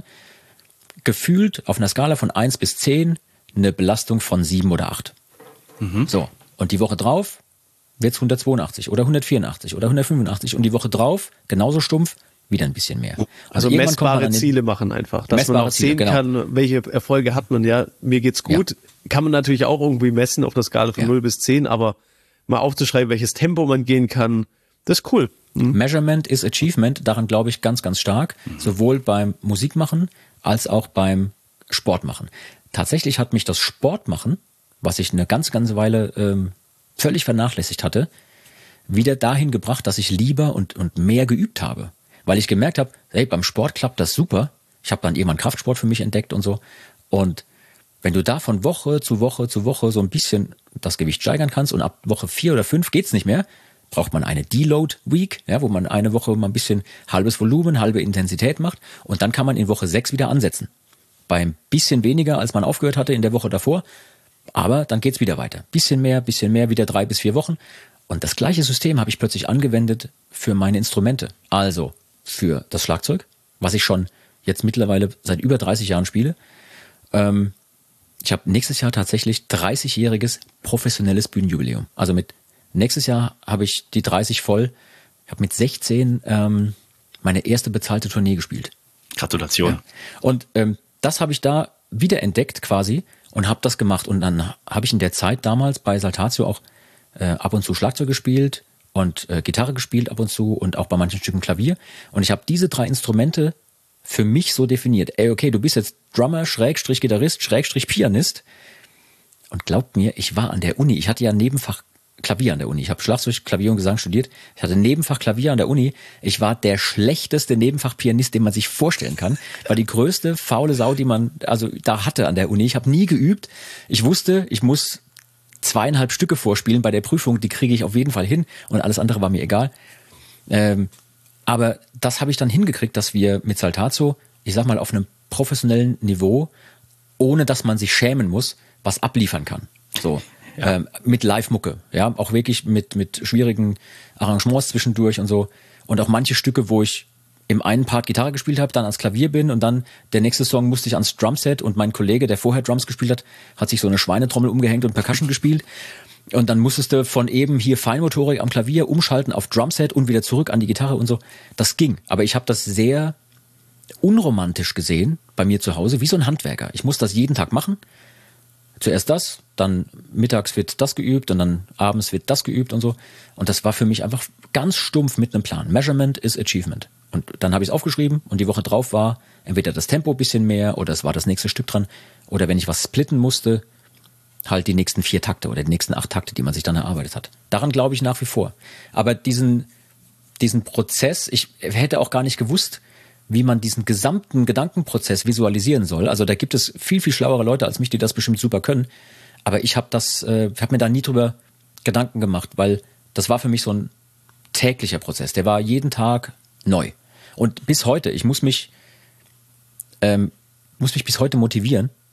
[SPEAKER 2] gefühlt auf einer Skala von eins bis zehn eine Belastung von sieben oder acht. Mhm. So, und die Woche drauf wird's hundertzweiundachtzig oder hundertvierundachtzig oder hundertfünfundachtzig und die Woche drauf, genauso stumpf, wieder ein bisschen mehr.
[SPEAKER 3] Also, also messbare Ziele machen einfach, dass man auch Ziele, sehen genau. kann, welche Erfolge hat man. Ja, mir geht's gut. Ja. Kann man natürlich auch irgendwie messen auf der Skala von ja. null bis zehn, aber mal aufzuschreiben, welches Tempo man gehen kann, das ist cool.
[SPEAKER 2] Mhm. Measurement is Achievement, daran glaube ich ganz, ganz stark, mhm. sowohl beim Musikmachen als auch beim Sportmachen. Tatsächlich hat mich das Sportmachen, was ich eine ganz, ganz Weile ähm, völlig vernachlässigt hatte, wieder dahin gebracht, dass ich lieber und, und mehr geübt habe. Weil ich gemerkt habe, hey, beim Sport klappt das super. Ich habe dann irgendwann Kraftsport für mich entdeckt und so. Und wenn du da von Woche zu Woche zu Woche so ein bisschen das Gewicht steigern kannst und ab Woche vier oder fünf geht's nicht mehr, braucht man eine Deload Week, ja, wo man eine Woche mal ein bisschen halbes Volumen, halbe Intensität macht und dann kann man in Woche sechs wieder ansetzen. Beim bisschen weniger, als man aufgehört hatte in der Woche davor, aber dann geht's wieder weiter. Bisschen mehr, bisschen mehr, wieder drei bis vier Wochen. Und das gleiche System habe ich plötzlich angewendet für meine Instrumente. Also für das Schlagzeug, was ich schon jetzt mittlerweile seit über dreißig Jahren spiele. Ähm, ich habe nächstes Jahr tatsächlich dreißigjähriges professionelles Bühnenjubiläum. Also mit nächstes Jahr habe ich die dreißig voll. Ich habe mit sechzehn ähm, meine erste bezahlte Tournee gespielt.
[SPEAKER 1] Gratulation.
[SPEAKER 2] Ja. Und ähm, das habe ich da wiederentdeckt quasi und habe das gemacht. Und dann habe ich in der Zeit damals bei Saltatio auch äh, ab und zu Schlagzeug gespielt und äh, Gitarre gespielt ab und zu und auch bei manchen Stücken Klavier. Und ich habe diese drei Instrumente für mich so definiert. Ey, okay, du bist jetzt Drummer, Schrägstrich Gitarrist, Schrägstrich Pianist. Und glaubt mir, ich war an der Uni. Ich hatte ja ein Nebenfach Klavier an der Uni. Ich habe Schlagzeug, Klavier und Gesang studiert. Ich hatte Nebenfach Klavier an der Uni. Ich war der schlechteste Nebenfachpianist, den man sich vorstellen kann. War die größte faule Sau, die man also da hatte an der Uni. Ich habe nie geübt. Ich wusste, ich muss zweieinhalb Stücke vorspielen bei der Prüfung. Die kriege ich auf jeden Fall hin und alles andere war mir egal. Ähm, aber das habe ich dann hingekriegt, dass wir mit Saltatio, ich sag mal, auf einem professionellen Niveau, ohne dass man sich schämen muss, was abliefern kann. So. Ja. Ähm, mit Live-Mucke, ja, auch wirklich mit mit schwierigen Arrangements zwischendurch und so. Und auch manche Stücke, wo ich im einen Part Gitarre gespielt habe, dann ans Klavier bin und dann der nächste Song musste ich ans Drumset und mein Kollege, der vorher Drums gespielt hat, hat sich so eine Schweinetrommel umgehängt und Percussion gespielt. Und dann musstest du von eben hier Feinmotorik am Klavier umschalten auf Drumset und wieder zurück an die Gitarre und so. Das ging. Aber ich habe das sehr unromantisch gesehen bei mir zu Hause, wie so ein Handwerker. Ich muss das jeden Tag machen. Zuerst das, dann mittags wird das geübt und dann abends wird das geübt und so. Und das war für mich einfach ganz stumpf mit einem Plan. Measurement is Achievement. Und dann habe ich es aufgeschrieben und die Woche drauf war entweder das Tempo ein bisschen mehr oder es war das nächste Stück dran. Oder wenn ich was splitten musste, halt die nächsten vier Takte oder die nächsten acht Takte, die man sich dann erarbeitet hat. Daran glaube ich nach wie vor. Aber diesen, diesen Prozess, ich hätte auch gar nicht gewusst, wie man diesen gesamten Gedankenprozess visualisieren soll. Also da gibt es viel, viel schlauere Leute als mich, die das bestimmt super können. Aber ich habe das, äh, habe mir da nie drüber Gedanken gemacht, weil das war für mich so ein täglicher Prozess. Der war jeden Tag neu. Und bis heute, ich muss mich, ähm, muss mich bis heute motivieren,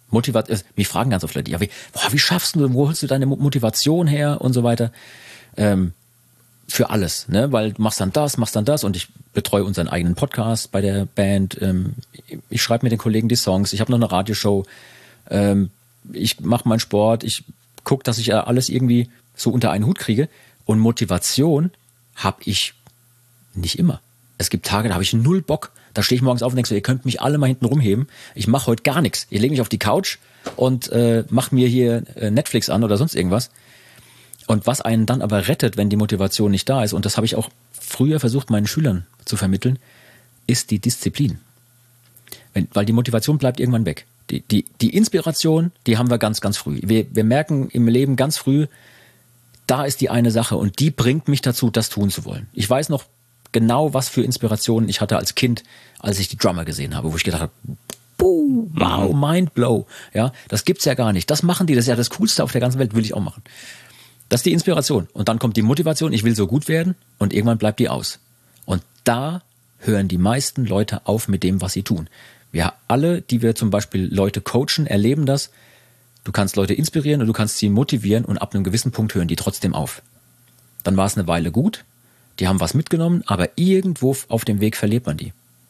[SPEAKER 2] Motivation, mich fragen ganz oft Leute, ja, wie, boah, wie schaffst du, wo holst du deine Motivation her und so weiter? Ähm, für alles, ne? Weil du machst dann das, machst dann das und ich betreue unseren eigenen Podcast bei der Band. Ähm, ich schreibe mit den Kollegen die Songs, ich habe noch eine Radioshow, ähm, ich mache meinen Sport, ich gucke, dass ich ja alles irgendwie so unter einen Hut kriege. Und Motivation habe ich nicht immer. Es gibt Tage, da habe ich null Bock. Da stehe ich morgens auf und denke so, ihr könnt mich alle mal hinten rumheben. Ich mache heute gar nichts. Ich lege mich auf die Couch und äh, mache mir hier äh, Netflix an oder sonst irgendwas. Und was einen dann aber rettet, wenn die Motivation nicht da ist, und das habe ich auch früher versucht, meinen Schülern zu vermitteln, ist die Disziplin. Wenn, weil die Motivation bleibt irgendwann weg. Die, die, die Inspiration, die haben wir ganz, ganz früh. Wir, wir merken im Leben ganz früh, da ist die eine Sache und die bringt mich dazu, das tun zu wollen. Ich weiß noch genau, was für Inspirationen ich hatte als Kind, als ich die Drummer gesehen habe, wo ich gedacht habe, boom, wow, mind blow. Ja, das gibt's ja gar nicht. Das machen die, das ist ja das Coolste auf der ganzen Welt, will ich auch machen. Das ist die Inspiration. Und dann kommt die Motivation, ich will so gut werden und irgendwann bleibt die aus. Und da hören die meisten Leute auf mit dem, was sie tun. Wir alle, die wir zum Beispiel Leute coachen, erleben das. Du kannst Leute inspirieren und du kannst sie motivieren und ab einem gewissen Punkt hören die trotzdem auf. Dann war es eine Weile gut, die haben was mitgenommen, aber irgendwo auf dem Weg verliert man die.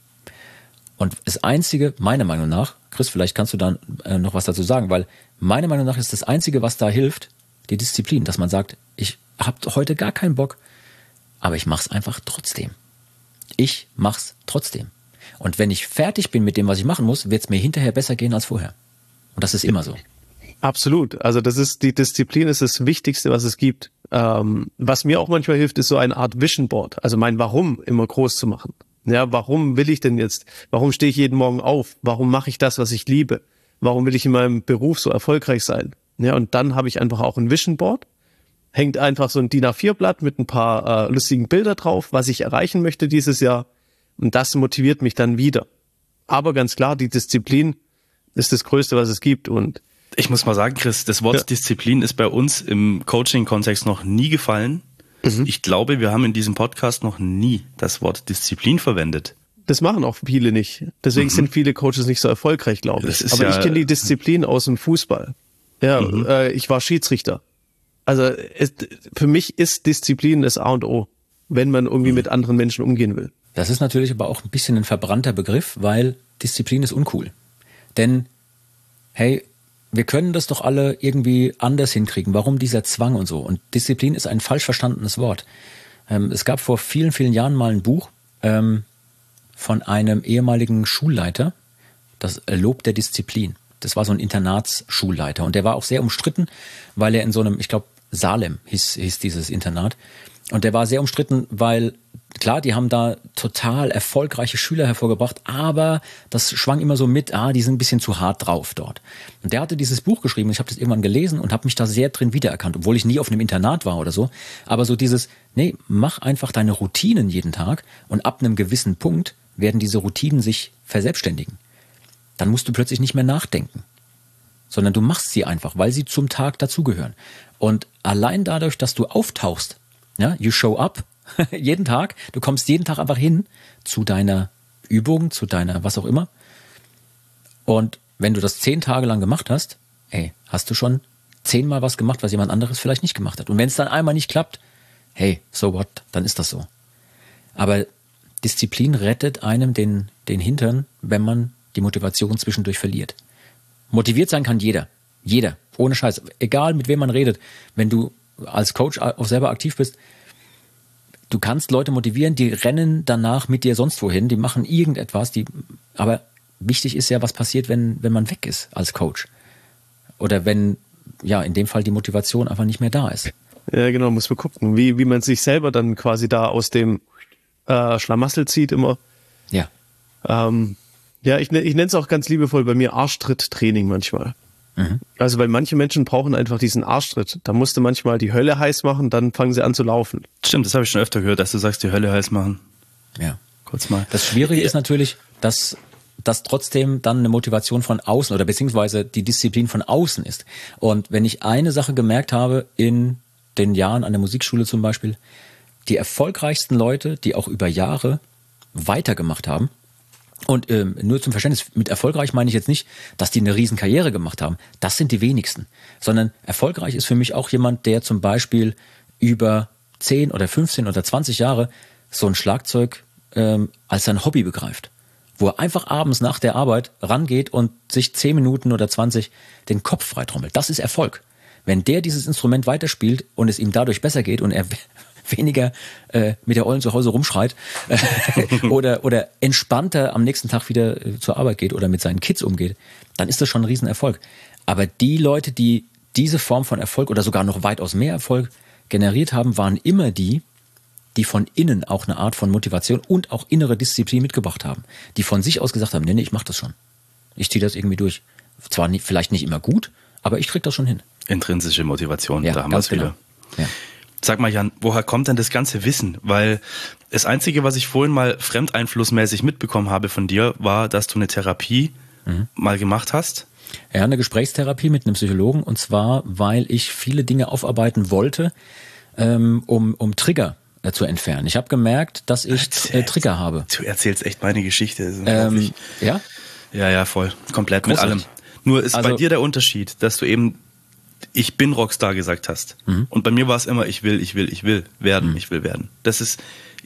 [SPEAKER 2] Und das Einzige, meiner Meinung nach, Chris, vielleicht kannst du da äh, noch was dazu sagen, weil meiner Meinung nach ist das Einzige, was da hilft, die Disziplin, dass man sagt, ich habe heute gar keinen Bock, aber ich mach's einfach trotzdem. Ich mach's trotzdem. Und wenn ich fertig bin mit dem, was ich machen muss, wird's mir hinterher besser gehen als vorher. Und das ist immer so.
[SPEAKER 3] Absolut. Also das ist, die Disziplin ist das Wichtigste, was es gibt. Ähm, was mir auch manchmal hilft, ist so eine Art Vision Board. Also mein Warum immer groß zu machen. Ja, warum will ich denn jetzt? Warum stehe ich jeden Morgen auf? Warum mache ich das, was ich liebe? Warum will ich in meinem Beruf so erfolgreich sein? Ja, und dann habe ich einfach auch ein Vision Board. Hängt einfach so ein D I N A vier Blatt mit ein paar äh, lustigen Bilder drauf, was ich erreichen möchte dieses Jahr. Und das motiviert mich dann wieder. Aber ganz klar, die Disziplin ist das Größte, was es gibt. Und
[SPEAKER 1] ich muss mal sagen, Chris, das Wort ja. Disziplin ist bei uns im Coaching-Kontext noch nie gefallen. Mhm. Ich glaube, wir haben in diesem Podcast noch nie das Wort Disziplin verwendet.
[SPEAKER 3] Das machen auch viele nicht. Deswegen mhm. sind viele Coaches nicht so erfolgreich, glaube ich. Aber ja, ich kenne die Disziplin aus dem Fußball. Ja, mhm. äh, ich war Schiedsrichter. Also es, für mich ist Disziplin das A und O, wenn man irgendwie mhm. mit anderen Menschen umgehen will.
[SPEAKER 2] Das ist natürlich aber auch ein bisschen ein verbrannter Begriff, weil Disziplin ist uncool. Denn, hey, wir können das doch alle irgendwie anders hinkriegen. Warum dieser Zwang und so? Und Disziplin ist ein falsch verstandenes Wort. Ähm, es gab vor vielen, vielen Jahren mal ein Buch ähm, von einem ehemaligen Schulleiter, das Lob der Disziplin. Das war so ein Internatsschulleiter und der war auch sehr umstritten, weil er in so einem, ich glaube, Salem hieß, hieß dieses Internat. Und der war sehr umstritten, weil, klar, die haben da total erfolgreiche Schüler hervorgebracht, aber das schwang immer so mit, ah, die sind ein bisschen zu hart drauf dort. Und der hatte dieses Buch geschrieben, ich habe das irgendwann gelesen und habe mich da sehr drin wiedererkannt, obwohl ich nie auf einem Internat war oder so. Aber so dieses, nee, mach einfach deine Routinen jeden Tag und ab einem gewissen Punkt werden diese Routinen sich verselbstständigen. Dann musst du plötzlich nicht mehr nachdenken, sondern du machst sie einfach, weil sie zum Tag dazugehören. Und allein dadurch, dass du auftauchst, ja, you show up, jeden Tag, du kommst jeden Tag einfach hin zu deiner Übung, zu deiner was auch immer. Und wenn du das zehn Tage lang gemacht hast, ey, hast du schon zehnmal was gemacht, was jemand anderes vielleicht nicht gemacht hat. Und wenn es dann einmal nicht klappt, hey, so what, dann ist das so. Aber Disziplin rettet einem den, den Hintern, wenn man die Motivation zwischendurch verliert. Motiviert sein kann jeder. Jeder. Ohne Scheiß. Egal, mit wem man redet. Wenn du als Coach auch selber aktiv bist, du kannst Leute motivieren, die rennen danach mit dir sonst wohin, die machen irgendetwas, die, aber wichtig ist ja, was passiert, wenn, wenn man weg ist als Coach. Oder wenn, ja, in dem Fall die Motivation einfach nicht mehr da ist.
[SPEAKER 3] Ja, genau, muss man gucken, wie, wie man sich selber dann quasi da aus dem äh, Schlamassel zieht immer.
[SPEAKER 2] Ja.
[SPEAKER 3] Ähm, ja, ich, ich nenne es auch ganz liebevoll bei mir Arschtritt-Training manchmal. Mhm. Also weil manche Menschen brauchen einfach diesen Arschtritt. Da musst du manchmal die Hölle heiß machen, dann fangen sie an zu laufen.
[SPEAKER 1] Stimmt, das habe ich schon öfter gehört, dass du sagst, die Hölle heiß machen.
[SPEAKER 2] Ja. Kurz mal. Das Schwierige ja. ist natürlich, dass, dass trotzdem dann eine Motivation von außen oder beziehungsweise die Disziplin von außen ist. Und wenn ich eine Sache gemerkt habe in den Jahren an der Musikschule zum Beispiel, die erfolgreichsten Leute, die auch über Jahre weitergemacht haben, Und ähm, nur zum Verständnis, mit erfolgreich meine ich jetzt nicht, dass die eine riesen Karriere gemacht haben. Das sind die wenigsten. Sondern erfolgreich ist für mich auch jemand, der zum Beispiel über zehn oder fünfzehn oder zwanzig Jahre so ein Schlagzeug ähm, als sein Hobby begreift. Wo er einfach abends nach der Arbeit rangeht und sich zehn Minuten oder zwanzig den Kopf freitrommelt. Das ist Erfolg. Wenn der dieses Instrument weiterspielt und es ihm dadurch besser geht und er weniger äh, mit der Ollen zu Hause rumschreit äh, oder, oder entspannter am nächsten Tag wieder äh, zur Arbeit geht oder mit seinen Kids umgeht, dann ist das schon ein Riesenerfolg. Aber die Leute, die diese Form von Erfolg oder sogar noch weitaus mehr Erfolg generiert haben, waren immer die, die von innen auch eine Art von Motivation und auch innere Disziplin mitgebracht haben. Die von sich aus gesagt haben, nee, nee, ich mach das schon. Ich ziehe das irgendwie durch. Zwar nicht, vielleicht nicht immer gut, aber ich krieg das schon hin.
[SPEAKER 1] Intrinsische Motivation,
[SPEAKER 2] ja,
[SPEAKER 1] da haben wir es
[SPEAKER 2] genau.
[SPEAKER 1] wieder.
[SPEAKER 2] Ja.
[SPEAKER 1] Sag mal, Jan, woher kommt denn das ganze Wissen? Weil das Einzige, was ich vorhin mal fremdeinflussmäßig mitbekommen habe von dir, war, dass du eine Therapie mhm. mal gemacht hast.
[SPEAKER 2] Ja, eine Gesprächstherapie mit einem Psychologen, und zwar, weil ich viele Dinge aufarbeiten wollte, ähm, um, um Trigger äh, zu entfernen. Ich habe gemerkt, dass ich äh, Trigger habe.
[SPEAKER 1] Du erzählst echt meine Geschichte.
[SPEAKER 2] Ähm, ja?
[SPEAKER 1] Ja, ja, voll. Komplett
[SPEAKER 2] Großartig.
[SPEAKER 1] Mit allem. Nur ist
[SPEAKER 2] Also,
[SPEAKER 1] bei dir der Unterschied, dass du eben ich bin Rockstar gesagt hast. Mhm. Und bei mir war es immer, ich will, ich will, ich will werden, mhm. ich will werden. Das ist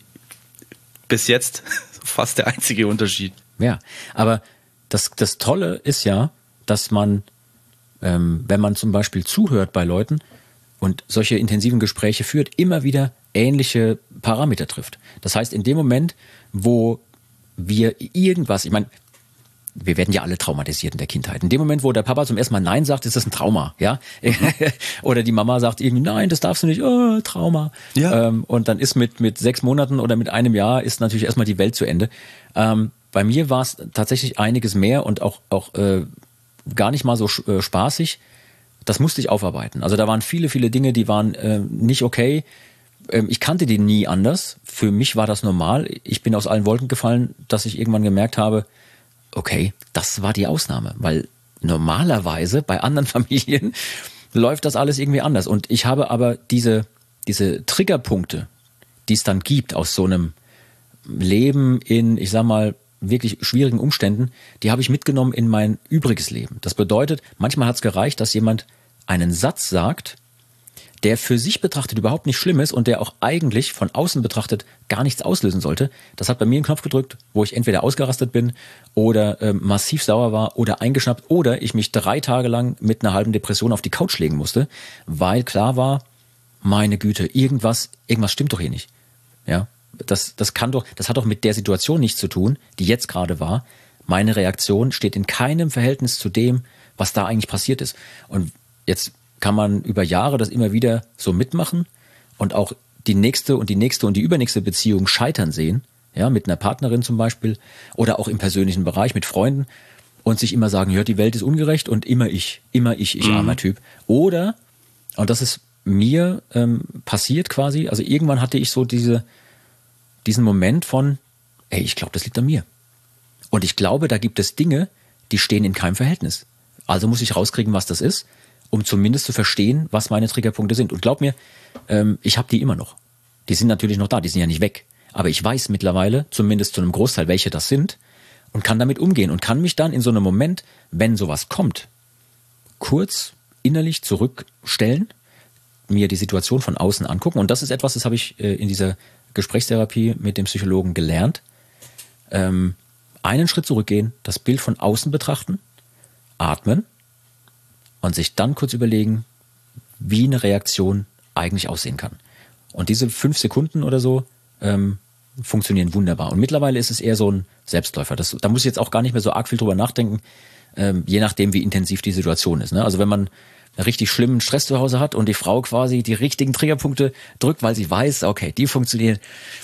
[SPEAKER 1] bis jetzt fast der einzige Unterschied.
[SPEAKER 2] Ja, aber das, das Tolle ist ja, dass man, ähm, wenn man zum Beispiel zuhört bei Leuten und solche intensiven Gespräche führt, immer wieder ähnliche Parameter trifft. Das heißt, in dem Moment, wo wir irgendwas, ich meine, wir werden ja alle traumatisiert in der Kindheit. In dem Moment, wo der Papa zum ersten Mal Nein sagt, ist das ein Trauma, ja? Mhm. Oder die Mama sagt irgendwie, nein, das darfst du nicht, oh, Trauma. Ja. Ähm, und dann ist mit, mit sechs Monaten oder mit einem Jahr ist natürlich erstmal die Welt zu Ende. Ähm, bei mir war es tatsächlich einiges mehr und auch, auch äh, gar nicht mal so äh, spaßig. Das musste ich aufarbeiten. Also da waren viele, viele Dinge, die waren äh, nicht okay. Ähm, ich kannte die nie anders. Für mich war das normal. Ich bin aus allen Wolken gefallen, dass ich irgendwann gemerkt habe, okay, das war die Ausnahme, weil normalerweise bei anderen Familien läuft das alles irgendwie anders. Und ich habe aber diese, diese Triggerpunkte, die es dann gibt aus so einem Leben in, ich sag mal, wirklich schwierigen Umständen, die habe ich mitgenommen in mein übriges Leben. Das bedeutet, manchmal hat es gereicht, dass jemand einen Satz sagt, der für sich betrachtet überhaupt nicht schlimm ist und der auch eigentlich von außen betrachtet gar nichts auslösen sollte. Das hat bei mir einen Knopf gedrückt, wo ich entweder ausgerastet bin oder äh, massiv sauer war oder eingeschnappt oder ich mich drei Tage lang mit einer halben Depression auf die Couch legen musste, weil klar war, meine Güte, irgendwas, irgendwas stimmt doch hier nicht. Ja, das, das kann doch, das hat doch mit der Situation nichts zu tun, die jetzt gerade war. Meine Reaktion steht in keinem Verhältnis zu dem, was da eigentlich passiert ist. Und jetzt kann man über Jahre das immer wieder so mitmachen und auch die nächste und die nächste und die übernächste Beziehung scheitern sehen, ja, mit einer Partnerin zum Beispiel oder auch im persönlichen Bereich mit Freunden und sich immer sagen, ja, die Welt ist ungerecht und immer ich, immer ich, ich mhm. armer Typ. Oder, und das ist mir ähm, passiert quasi, also irgendwann hatte ich so diese, diesen Moment von, ey, ich glaube, das liegt an mir. Und ich glaube, da gibt es Dinge, die stehen in keinem Verhältnis. Also muss ich rauskriegen, was das ist, um zumindest zu verstehen, was meine Triggerpunkte sind. Und glaub mir, ähm, ich habe die immer noch. Die sind natürlich noch da, die sind ja nicht weg. Aber ich weiß mittlerweile, zumindest zu einem Großteil, welche das sind und kann damit umgehen und kann mich dann in so einem Moment, wenn sowas kommt, kurz innerlich zurückstellen, mir die Situation von außen angucken. Und das ist etwas, das habe ich äh, in dieser Gesprächstherapie mit dem Psychologen gelernt. Ähm, einen Schritt zurückgehen, das Bild von außen betrachten, atmen, und sich dann kurz überlegen, wie eine Reaktion eigentlich aussehen kann. Und diese fünf Sekunden oder so ähm, funktionieren wunderbar. Und mittlerweile ist es eher so ein Selbstläufer. Das, da muss ich jetzt auch gar nicht mehr so arg viel drüber nachdenken, ähm, je nachdem, wie intensiv die Situation ist. Ne? Also wenn man einen richtig schlimmen Stress zu Hause hat und die Frau quasi die richtigen Triggerpunkte drückt, weil sie weiß, okay, die funktionieren,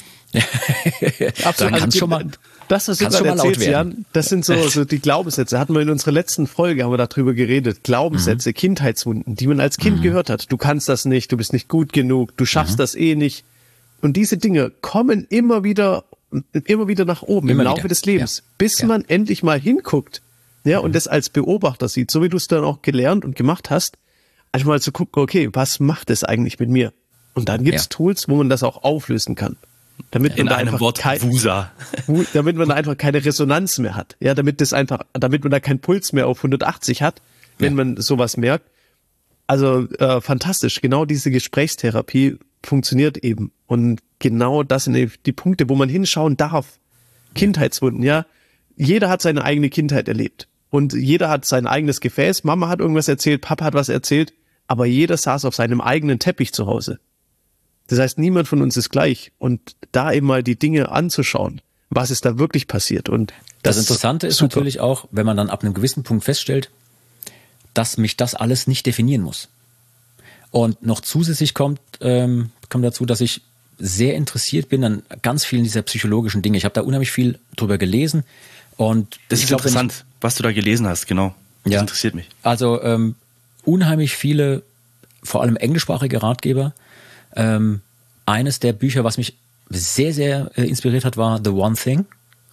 [SPEAKER 3] Absolut.
[SPEAKER 2] dann kann es schon mal...
[SPEAKER 3] Das, was du gerade erzählst, Jan, das sind so, so die Glaubenssätze. Hatten wir in unserer letzten Folge, haben wir darüber geredet. Glaubenssätze, mhm. Kindheitswunden, die man als Kind mhm. gehört hat. Du kannst das nicht, du bist nicht gut genug, du schaffst mhm. das eh nicht. Und diese Dinge kommen immer wieder, immer wieder nach oben immer im Laufe wieder. des Lebens, ja. bis ja. man endlich mal hinguckt, ja, mhm. und das als Beobachter sieht, so wie du es dann auch gelernt und gemacht hast, einfach mal zu gucken, okay, was macht es eigentlich mit mir? Und dann gibt's ja. Tools, wo man das auch auflösen kann. Damit
[SPEAKER 1] In
[SPEAKER 3] man da
[SPEAKER 1] einem
[SPEAKER 3] einfach
[SPEAKER 1] Wort
[SPEAKER 3] kein,
[SPEAKER 1] Wusa.
[SPEAKER 3] damit man da einfach keine Resonanz mehr hat. Ja, damit das einfach, damit man da keinen Puls mehr auf hundertachtzig hat, wenn ja. man sowas merkt. Also äh, fantastisch. Genau diese Gesprächstherapie funktioniert eben. Und genau das sind die Punkte, wo man hinschauen darf. Kindheitswunden, ja. Jeder hat seine eigene Kindheit erlebt. Und jeder hat sein eigenes Gefäß. Mama hat irgendwas erzählt, Papa hat was erzählt. Aber jeder saß auf seinem eigenen Teppich zu Hause. Das heißt, niemand von uns ist gleich. Und da eben mal die Dinge anzuschauen, was ist da wirklich passiert. Und
[SPEAKER 2] das, das Interessante ist super. Natürlich auch, wenn man dann ab einem gewissen Punkt feststellt, dass mich das alles nicht definieren muss. Und noch zusätzlich kommt, ähm, kommt dazu, dass ich sehr interessiert bin an ganz vielen dieser psychologischen Dinge. Ich habe da unheimlich viel drüber gelesen. Und
[SPEAKER 1] das ist glaub, interessant, ich, was du da gelesen hast, genau. Das ja, interessiert mich.
[SPEAKER 2] Also ähm, unheimlich viele, vor allem englischsprachige Ratgeber. Ähm, eines der Bücher, was mich sehr, sehr äh, inspiriert hat, war The One Thing.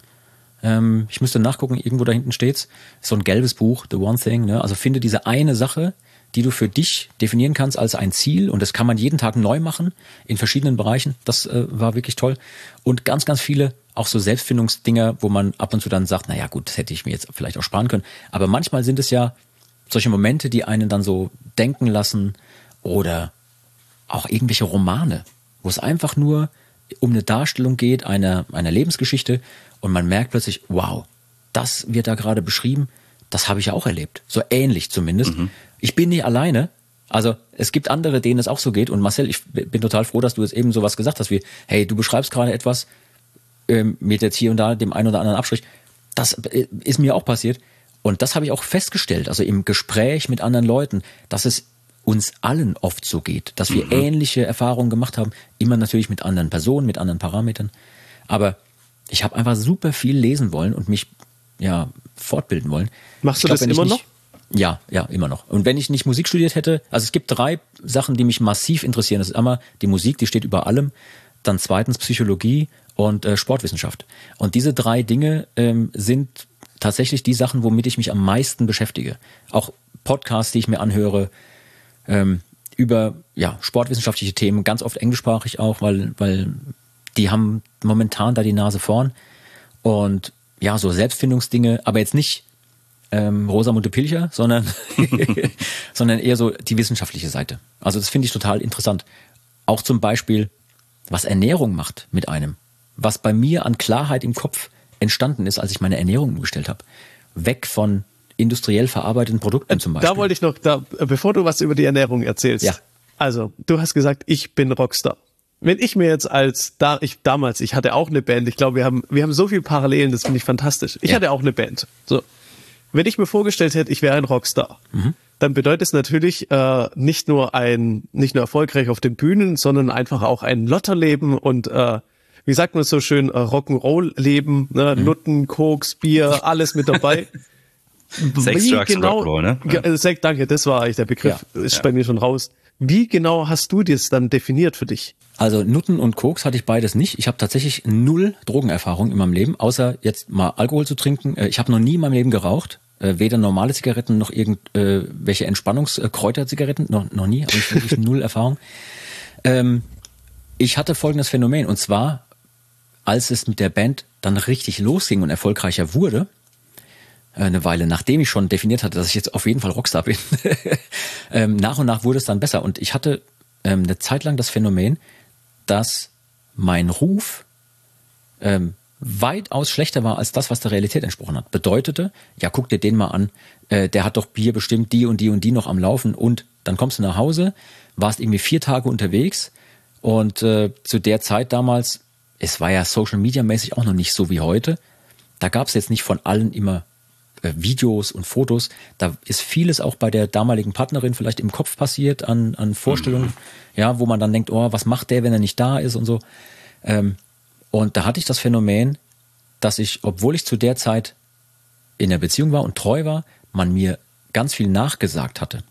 [SPEAKER 2] Ähm, ich müsste nachgucken, irgendwo da hinten steht's. So ein gelbes Buch, The One Thing. Ne? Also finde diese eine Sache, die du für dich definieren kannst als ein Ziel. Und das kann man jeden Tag neu machen, in verschiedenen Bereichen. Das äh, war wirklich toll. Und ganz, ganz viele auch so Selbstfindungsdinger, wo man ab und zu dann sagt, naja gut, das hätte ich mir jetzt vielleicht auch sparen können. Aber manchmal sind es ja solche Momente, die einen dann so denken lassen oder auch irgendwelche Romane, wo es einfach nur um eine Darstellung geht, einer, einer Lebensgeschichte und man merkt plötzlich, wow, das wird da gerade beschrieben, das habe ich ja auch erlebt. So ähnlich zumindest. Mhm. Ich bin nicht alleine. Also es gibt andere, denen es auch so geht. Und Marcel, ich bin total froh, dass du jetzt eben sowas gesagt hast wie, hey, du beschreibst gerade etwas ähm, mit jetzt hier und da dem einen oder anderen Abstrich. Das ist mir auch passiert. Und das habe ich auch festgestellt, also im Gespräch mit anderen Leuten, dass es uns allen oft so geht, dass wir mhm. ähnliche Erfahrungen gemacht haben, immer natürlich mit anderen Personen, mit anderen Parametern. Aber ich habe einfach super viel lesen wollen und mich ja fortbilden wollen.
[SPEAKER 3] Machst du
[SPEAKER 2] glaub,
[SPEAKER 3] das immer
[SPEAKER 2] nicht,
[SPEAKER 3] noch?
[SPEAKER 2] Ja, ja, immer noch. Und wenn ich nicht Musik studiert hätte, also es gibt drei Sachen, die mich massiv interessieren. Das ist einmal die Musik, die steht über allem. Dann zweitens Psychologie und äh, Sportwissenschaft. Und diese drei Dinge ähm, sind tatsächlich die Sachen, womit ich mich am meisten beschäftige. Auch Podcasts, die ich mir anhöre, ähm, über ja, sportwissenschaftliche Themen, ganz oft englischsprachig auch, weil, weil die haben momentan da die Nase vorn. Und ja, so Selbstfindungsdinge, aber jetzt nicht ähm, Rosamunde Pilcher, sondern, sondern eher so die wissenschaftliche Seite. Also das finde ich total interessant. Auch zum Beispiel, was Ernährung macht mit einem. Was bei mir an Klarheit im Kopf entstanden ist, als ich meine Ernährung umgestellt habe. Weg von industriell verarbeiteten Produkten zum Beispiel.
[SPEAKER 3] Da wollte ich noch, da, bevor du was über die Ernährung erzählst.
[SPEAKER 2] Ja.
[SPEAKER 3] Also, du hast gesagt, ich bin Rockstar. Wenn ich mir jetzt als, da, ich, damals, ich hatte auch eine Band, ich glaube, wir haben, wir haben so viele Parallelen, das finde ich fantastisch. Ich ja. hatte auch eine Band. So. Wenn ich mir vorgestellt hätte, ich wäre ein Rockstar, mhm. dann bedeutet es natürlich, äh, nicht nur ein, nicht nur erfolgreich auf den Bühnen, sondern einfach auch ein Lotterleben und, äh, wie sagt man so schön, äh, Rock'n'Roll-Leben, ne? Mhm. Nutten, Koks, Bier, alles mit dabei.
[SPEAKER 1] Sex, Drugs,
[SPEAKER 3] genau,
[SPEAKER 1] Rock'n'Roll, ne?
[SPEAKER 3] Ja. Sex, danke, das war eigentlich der Begriff. Ja. Ist ja. bei mir schon raus. Wie genau hast du das dann definiert für dich?
[SPEAKER 2] Also Nutten und Koks hatte ich beides nicht. Ich habe tatsächlich null Drogenerfahrung in meinem Leben, außer jetzt mal Alkohol zu trinken. Ich habe noch nie in meinem Leben geraucht. Weder normale Zigaretten noch irgendwelche Entspannungskräuterzigaretten. Noch, noch nie, habe ich wirklich null Erfahrung. Ähm, ich hatte folgendes Phänomen, und zwar, als es mit der Band dann richtig losging und erfolgreicher wurde, eine Weile, nachdem ich schon definiert hatte, dass ich jetzt auf jeden Fall Rockstar bin, ähm, nach und nach wurde es dann besser. Und ich hatte ähm, eine Zeit lang das Phänomen, dass mein Ruf ähm, weitaus schlechter war als das, was der Realität entsprochen hat. Bedeutete, ja, guck dir den mal an, äh, der hat doch hier bestimmt die und die und die noch am Laufen, und dann kommst du nach Hause, warst irgendwie vier Tage unterwegs, und äh, zu der Zeit damals, es war ja Social Media mäßig auch noch nicht so wie heute, da gab es jetzt nicht von allen immer äh, Videos und Fotos, da ist vieles auch bei der damaligen Partnerin vielleicht im Kopf passiert an, an Vorstellungen, mhm. ja, wo man dann denkt, oh, was macht der, wenn er nicht da ist und so. Ähm, und da hatte ich das Phänomen, dass ich, obwohl ich zu der Zeit in der Beziehung war und treu war, man mir ganz viel nachgesagt hatte.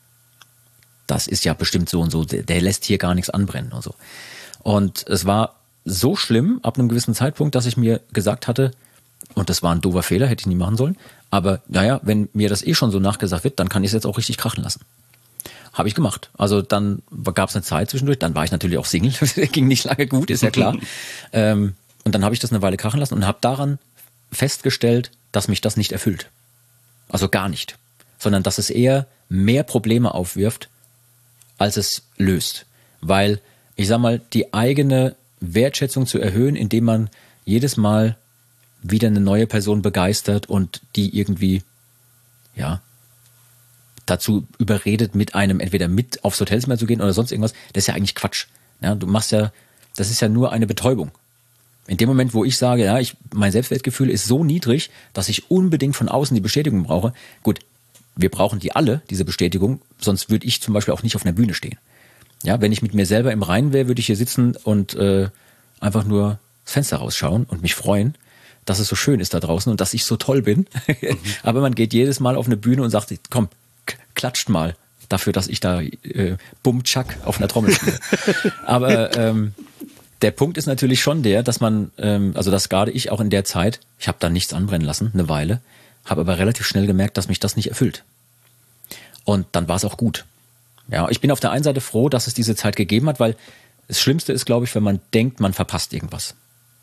[SPEAKER 2] Das ist ja bestimmt so und so, der, der lässt hier gar nichts anbrennen und so. Und es war so schlimm ab einem gewissen Zeitpunkt, dass ich mir gesagt hatte, und das war ein doofer Fehler, hätte ich nie machen sollen, aber naja, wenn mir das eh schon so nachgesagt wird, dann kann ich es jetzt auch richtig krachen lassen. habe ich gemacht. Also dann gab es eine Zeit zwischendurch, dann war ich natürlich auch Single, das ging nicht lange gut, ist ja klar. ähm, und dann habe ich das eine Weile krachen lassen und habe daran festgestellt, dass mich das nicht erfüllt. Also gar nicht. Sondern dass es eher mehr Probleme aufwirft, als es löst. Weil, ich sag mal, die eigene Wertschätzung zu erhöhen, indem man jedes Mal wieder eine neue Person begeistert und die irgendwie, ja, dazu überredet, mit einem entweder mit aufs Hotelzimmer zu gehen oder sonst irgendwas, das ist ja eigentlich Quatsch. Ja, du machst ja, das ist ja nur eine Betäubung. In dem Moment, wo ich sage, ja, ich, mein Selbstwertgefühl ist so niedrig, dass ich unbedingt von außen die Bestätigung brauche. Gut, wir brauchen die alle, diese Bestätigung, sonst würde ich zum Beispiel auch nicht auf einer Bühne stehen. Ja, wenn ich mit mir selber im Reinen wäre, würde ich hier sitzen und äh, einfach nur das Fenster rausschauen und mich freuen, dass es so schön ist da draußen und dass ich so toll bin. Mhm. Aber man geht jedes Mal auf eine Bühne und sagt, komm, klatscht mal dafür, dass ich da äh, Bum-Tschak auf einer Trommel spiele. Aber ähm, der Punkt ist natürlich schon der, dass man, ähm, also dass gerade ich auch in der Zeit, ich habe da nichts anbrennen lassen, eine Weile, habe aber relativ schnell gemerkt, dass mich das nicht erfüllt. Und dann war es auch gut. Ja, ich bin auf der einen Seite froh, dass es diese Zeit gegeben hat, weil das Schlimmste ist, glaube ich, wenn man denkt, man verpasst irgendwas.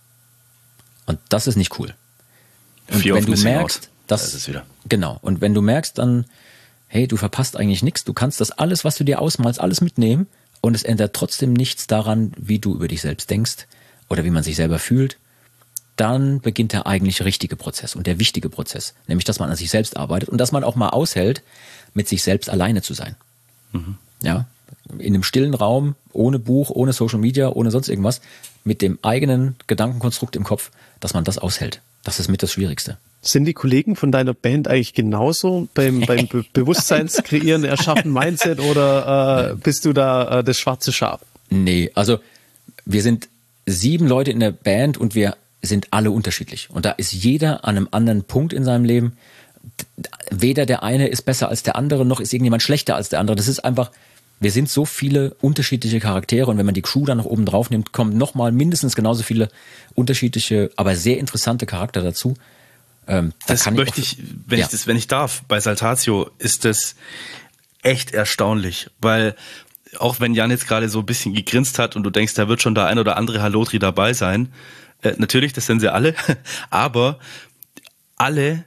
[SPEAKER 2] Und das ist nicht cool. Und
[SPEAKER 1] Fear
[SPEAKER 2] wenn du merkst,
[SPEAKER 1] out.
[SPEAKER 2] dass,
[SPEAKER 1] das ist es wieder.
[SPEAKER 2] Genau, und wenn du merkst dann, hey, du verpasst eigentlich nichts, du kannst das alles, was du dir ausmalst, alles mitnehmen und es ändert trotzdem nichts daran, wie du über dich selbst denkst oder wie man sich selber fühlt, dann beginnt der eigentlich richtige Prozess und der wichtige Prozess, nämlich, dass man an sich selbst arbeitet und dass man auch mal aushält, mit sich selbst alleine zu sein. Mhm. Ja, in einem stillen Raum, ohne Buch, ohne Social Media, ohne sonst irgendwas, mit dem eigenen Gedankenkonstrukt im Kopf, dass man das aushält. Das ist mit das Schwierigste.
[SPEAKER 3] Sind die Kollegen von deiner Band eigentlich genauso beim, beim Be- Bewusstseinskreieren, Erschaffen, Mindset oder äh, bist du da äh, das schwarze Schaf?
[SPEAKER 2] Nee, also wir sind sieben Leute in der Band und wir sind alle unterschiedlich. Und da ist jeder an einem anderen Punkt in seinem Leben. Weder der eine ist besser als der andere, noch ist irgendjemand schlechter als der andere. Das ist einfach, wir sind so viele unterschiedliche Charaktere und wenn man die Crew dann noch oben drauf nimmt, kommen nochmal mindestens genauso viele unterschiedliche, aber sehr interessante Charakter dazu. Ähm, da
[SPEAKER 1] das
[SPEAKER 2] kann
[SPEAKER 1] möchte
[SPEAKER 2] ich,
[SPEAKER 1] ich, wenn
[SPEAKER 2] ja.
[SPEAKER 1] ich das, wenn ich darf, bei Saltatio ist das echt erstaunlich, weil auch wenn Jan jetzt gerade so ein bisschen gegrinst hat und du denkst, da wird schon der ein oder andere Hallotri dabei sein, äh, natürlich, das sind sie alle, aber alle,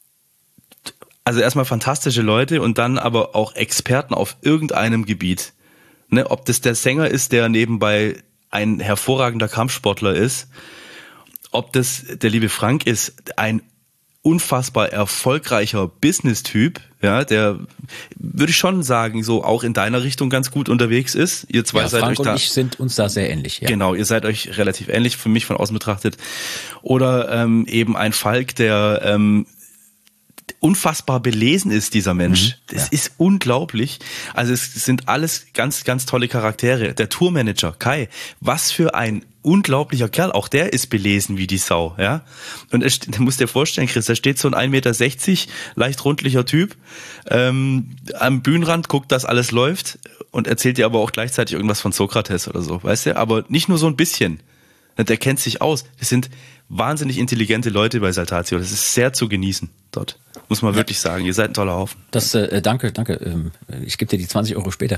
[SPEAKER 1] also erstmal fantastische Leute und dann aber auch Experten auf irgendeinem Gebiet. Ne, ob das der Sänger ist, der nebenbei ein hervorragender Kampfsportler ist, ob das der liebe Frank ist, ein unfassbar erfolgreicher Business-Typ, ja, der, würde ich schon sagen, so auch in deiner Richtung ganz gut unterwegs ist. Ihr zwei
[SPEAKER 2] ja,
[SPEAKER 1] seid
[SPEAKER 2] Frank
[SPEAKER 1] euch da.
[SPEAKER 2] Und ich sind uns da sehr ähnlich. Ja.
[SPEAKER 1] Genau, ihr seid euch relativ ähnlich, für mich von außen betrachtet. Oder ähm, eben ein Falk, der ähm, unfassbar belesen ist, dieser Mensch. Mhm, das ja. ist unglaublich. Also es sind alles ganz, ganz tolle Charaktere. Der Tourmanager, Kai, was für ein unglaublicher Kerl. Auch der ist belesen wie die Sau, ja. Und er, du musst dir vorstellen, Chris, da steht so ein ein Meter sechzig, leicht rundlicher Typ ähm, am Bühnenrand, guckt, dass alles läuft und erzählt dir aber auch gleichzeitig irgendwas von Sokrates oder so, weißt du? Aber nicht nur so ein bisschen. Der kennt sich aus. Das sind wahnsinnig intelligente Leute bei Saltatio. Das ist sehr zu genießen dort. Muss man ja. wirklich sagen. Ihr seid ein toller Haufen.
[SPEAKER 2] Das, äh, danke, danke. Ähm, ich gebe dir die zwanzig Euro später.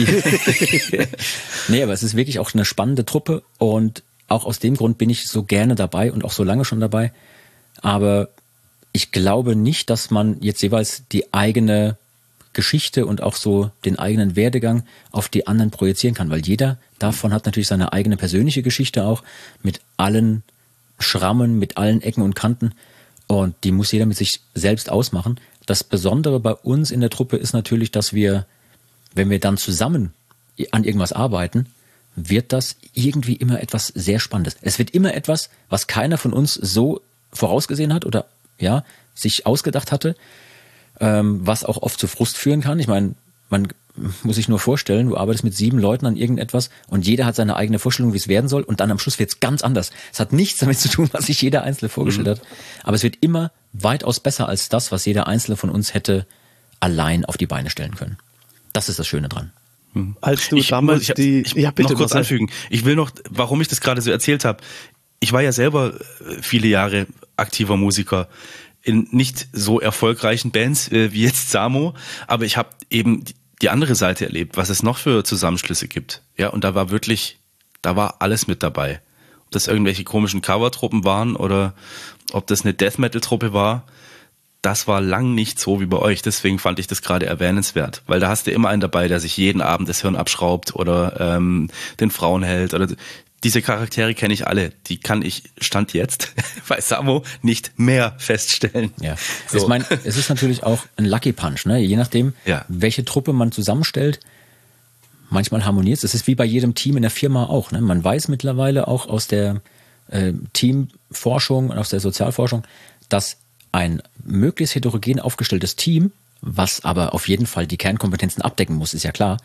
[SPEAKER 2] Nee, aber es ist wirklich auch eine spannende Truppe und auch aus dem Grund bin ich so gerne dabei und auch so lange schon dabei. Aber ich glaube nicht, dass man jetzt jeweils die eigene Geschichte und auch so den eigenen Werdegang auf die anderen projizieren kann, weil jeder davon hat natürlich seine eigene persönliche Geschichte auch mit allen Schrammen, mit allen Ecken und Kanten und die muss jeder mit sich selbst ausmachen. Das Besondere bei uns in der Truppe ist natürlich, dass wir, wenn wir dann zusammen an irgendwas arbeiten, wird das irgendwie immer etwas sehr Spannendes. Es wird immer etwas, was keiner von uns so vorausgesehen hat oder ja sich ausgedacht hatte, ähm, was auch oft zu Frust führen kann. Ich meine, man muss sich nur vorstellen, du arbeitest mit sieben Leuten an irgendetwas und jeder hat seine eigene Vorstellung, wie es werden soll und dann am Schluss wird es ganz anders. Es hat nichts damit zu tun, was sich jeder Einzelne vorgestellt mhm. hat, aber es wird immer weitaus besser als das, was jeder Einzelne von uns hätte allein auf die Beine stellen können. Das ist das Schöne dran.
[SPEAKER 3] Mhm. Als du
[SPEAKER 1] ich,
[SPEAKER 3] damals
[SPEAKER 1] ich,
[SPEAKER 3] die...
[SPEAKER 1] Ich,
[SPEAKER 3] ja, bitte
[SPEAKER 1] noch kurz anfügen. Ich will noch, warum ich das gerade so erzählt habe. Ich war ja selber viele Jahre aktiver Musiker in nicht so erfolgreichen Bands äh, wie jetzt Samo, aber ich habe eben die andere Seite erlebt, was es noch für Zusammenschlüsse gibt. Ja, und da war wirklich, da war alles mit dabei. Ob das irgendwelche komischen Cover-Truppen waren oder ob das eine Death-Metal-Truppe war, das war lang nicht so wie bei euch. Deswegen fand ich das gerade erwähnenswert. Weil da hast du immer einen dabei, der sich jeden Abend das Hirn abschraubt oder ähm, den Frauenheld. Oder diese Charaktere kenne ich alle. Die kann ich, Stand jetzt, bei Samo nicht mehr feststellen.
[SPEAKER 2] Ja, so. Ich meine, es ist natürlich auch ein Lucky Punch, ne? Je nachdem,
[SPEAKER 1] ja.
[SPEAKER 2] welche Truppe man zusammenstellt. Manchmal harmoniert es. Es ist wie bei jedem Team in der Firma auch. Ne? Man weiß mittlerweile auch aus der äh, Teamforschung und aus der Sozialforschung, dass ein möglichst heterogen aufgestelltes Team, was aber auf jeden Fall die Kernkompetenzen abdecken muss, ist ja klar,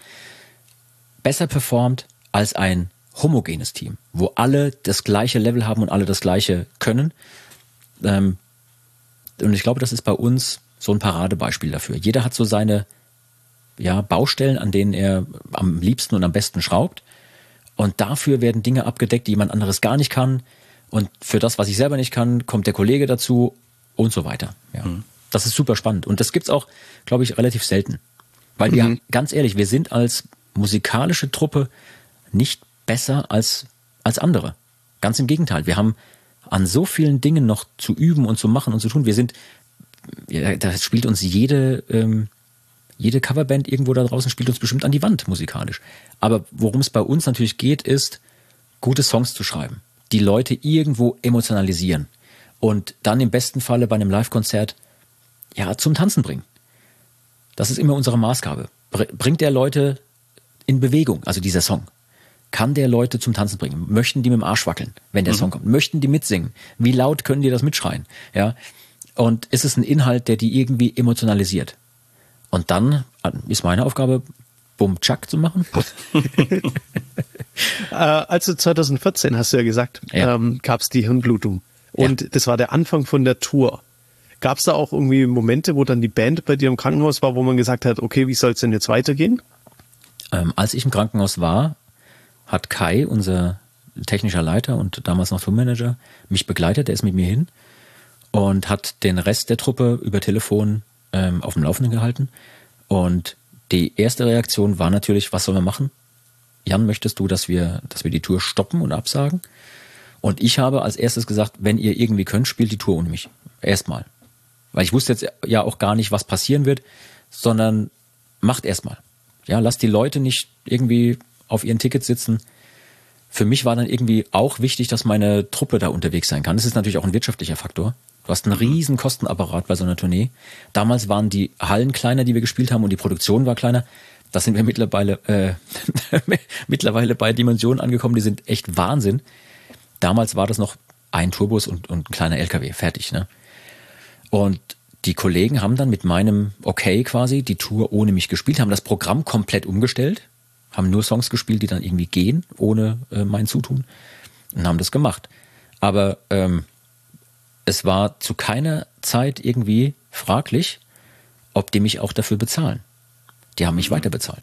[SPEAKER 2] besser performt als ein homogenes Team, wo alle das gleiche Level haben und alle das gleiche können. Ähm, und ich glaube, das ist bei uns so ein Paradebeispiel dafür. Jeder hat so seine ja, Baustellen, an denen er am liebsten und am besten schraubt. Und dafür werden Dinge abgedeckt, die jemand anderes gar nicht kann. Und für das, was ich selber nicht kann, kommt der Kollege dazu und so weiter. Ja. Mhm. Das ist super spannend. Und das gibt's auch, glaube ich, relativ selten. Weil wir, mhm. ganz ehrlich, wir sind als musikalische Truppe nicht besser als, als andere. Ganz im Gegenteil. Wir haben an so vielen Dingen noch zu üben und zu machen und zu tun. Wir sind, ja, da spielt uns jede, ähm, jede Coverband irgendwo da draußen spielt uns bestimmt an die Wand musikalisch. Aber worum es bei uns natürlich geht, ist, gute Songs zu schreiben. Die Leute irgendwo emotionalisieren. Und dann im besten Falle bei einem Live-Konzert ja, zum Tanzen bringen. Das ist immer unsere Maßgabe. Bringt der Leute in Bewegung, also dieser Song. Kann der Leute zum Tanzen bringen? Möchten die mit dem Arsch wackeln, wenn der mhm. Song kommt? Möchten die mitsingen? Wie laut können die das mitschreien? Ja. Und ist es ein Inhalt, der die irgendwie emotionalisiert? Und dann ist meine Aufgabe, Bum Tschak zu machen.
[SPEAKER 3] äh, also zwanzig vierzehn, hast du ja gesagt, ja. ähm, gab es die Hirnblutung. Und ja. das war der Anfang von der Tour. Gab es da auch irgendwie Momente, wo dann die Band bei dir im Krankenhaus war, wo man gesagt hat, okay, wie soll es denn jetzt weitergehen?
[SPEAKER 2] Ähm, als ich im Krankenhaus war, hat Kai, unser technischer Leiter und damals noch Tourmanager, mich begleitet. Der ist mit mir hin und hat den Rest der Truppe über Telefon ähm, auf dem Laufenden gehalten. Und die erste Reaktion war natürlich, was sollen wir machen? Jan, möchtest du, dass wir, dass wir die Tour stoppen und absagen? Und ich habe als erstes gesagt, wenn ihr irgendwie könnt, spielt die Tour ohne mich. Erstmal. Weil ich wusste jetzt ja auch gar nicht, was passieren wird, sondern macht erstmal. Ja, lasst die Leute nicht irgendwie auf ihren Tickets sitzen. Für mich war dann irgendwie auch wichtig, dass meine Truppe da unterwegs sein kann. Das ist natürlich auch ein wirtschaftlicher Faktor. Du hast einen riesen Kostenapparat bei so einer Tournee. Damals waren die Hallen kleiner, die wir gespielt haben, und die Produktion war kleiner. Da sind wir mittlerweile, äh, mittlerweile bei Dimensionen angekommen, die sind echt Wahnsinn. Damals war das noch ein Tourbus und, und ein kleiner L K W, fertig, ne? Und die Kollegen haben dann mit meinem Okay quasi die Tour ohne mich gespielt, haben das Programm komplett umgestellt, haben nur Songs gespielt, die dann irgendwie gehen, ohne äh, mein Zutun, und haben das gemacht. Aber ähm, es war zu keiner Zeit irgendwie fraglich, ob die mich auch dafür bezahlen. Die haben mich weiter bezahlt.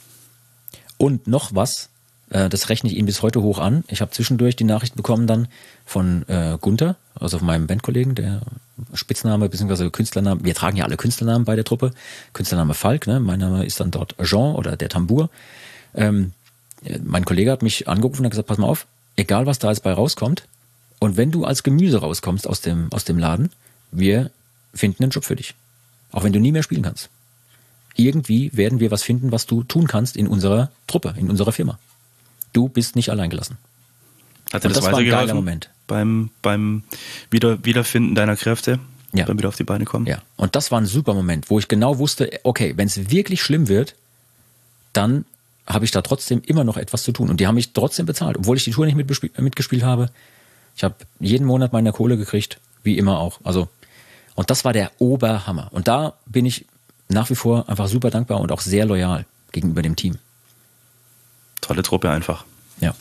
[SPEAKER 2] Und noch was, äh, das rechne ich Ihnen bis heute hoch an. Ich habe zwischendurch die Nachricht bekommen dann von äh, Gunther, also von meinem Bandkollegen, der Spitzname bzw. Künstlername, wir tragen ja alle Künstlernamen bei der Truppe, Künstlername Falk, ne? Mein Name ist dann dort Jean oder der Tambour. Ähm, mein Kollege hat mich angerufen und hat gesagt, pass mal auf, egal was da jetzt bei rauskommt, und wenn du als Gemüse rauskommst aus dem, aus dem Laden, wir finden einen Job für dich. Auch wenn du nie mehr spielen kannst. Irgendwie werden wir was finden, was du tun kannst in unserer Truppe, in unserer Firma. Du bist nicht allein gelassen.
[SPEAKER 1] Hat dir das, das war ein geiler Moment. Beim, beim Wieder, Wiederfinden deiner Kräfte,
[SPEAKER 2] ja.
[SPEAKER 1] beim wieder auf die Beine kommen?
[SPEAKER 2] Ja, und das war ein super Moment, wo ich genau wusste, okay, wenn es wirklich schlimm wird, dann habe ich da trotzdem immer noch etwas zu tun. Und die haben mich trotzdem bezahlt, obwohl ich die Tour nicht mitgespielt, mitgespielt habe. Ich habe jeden Monat meine Kohle gekriegt, wie immer auch. Also, und das war der Oberhammer. Und da bin ich nach wie vor einfach super dankbar und auch sehr loyal gegenüber dem Team.
[SPEAKER 1] Tolle Truppe einfach.
[SPEAKER 2] Ja.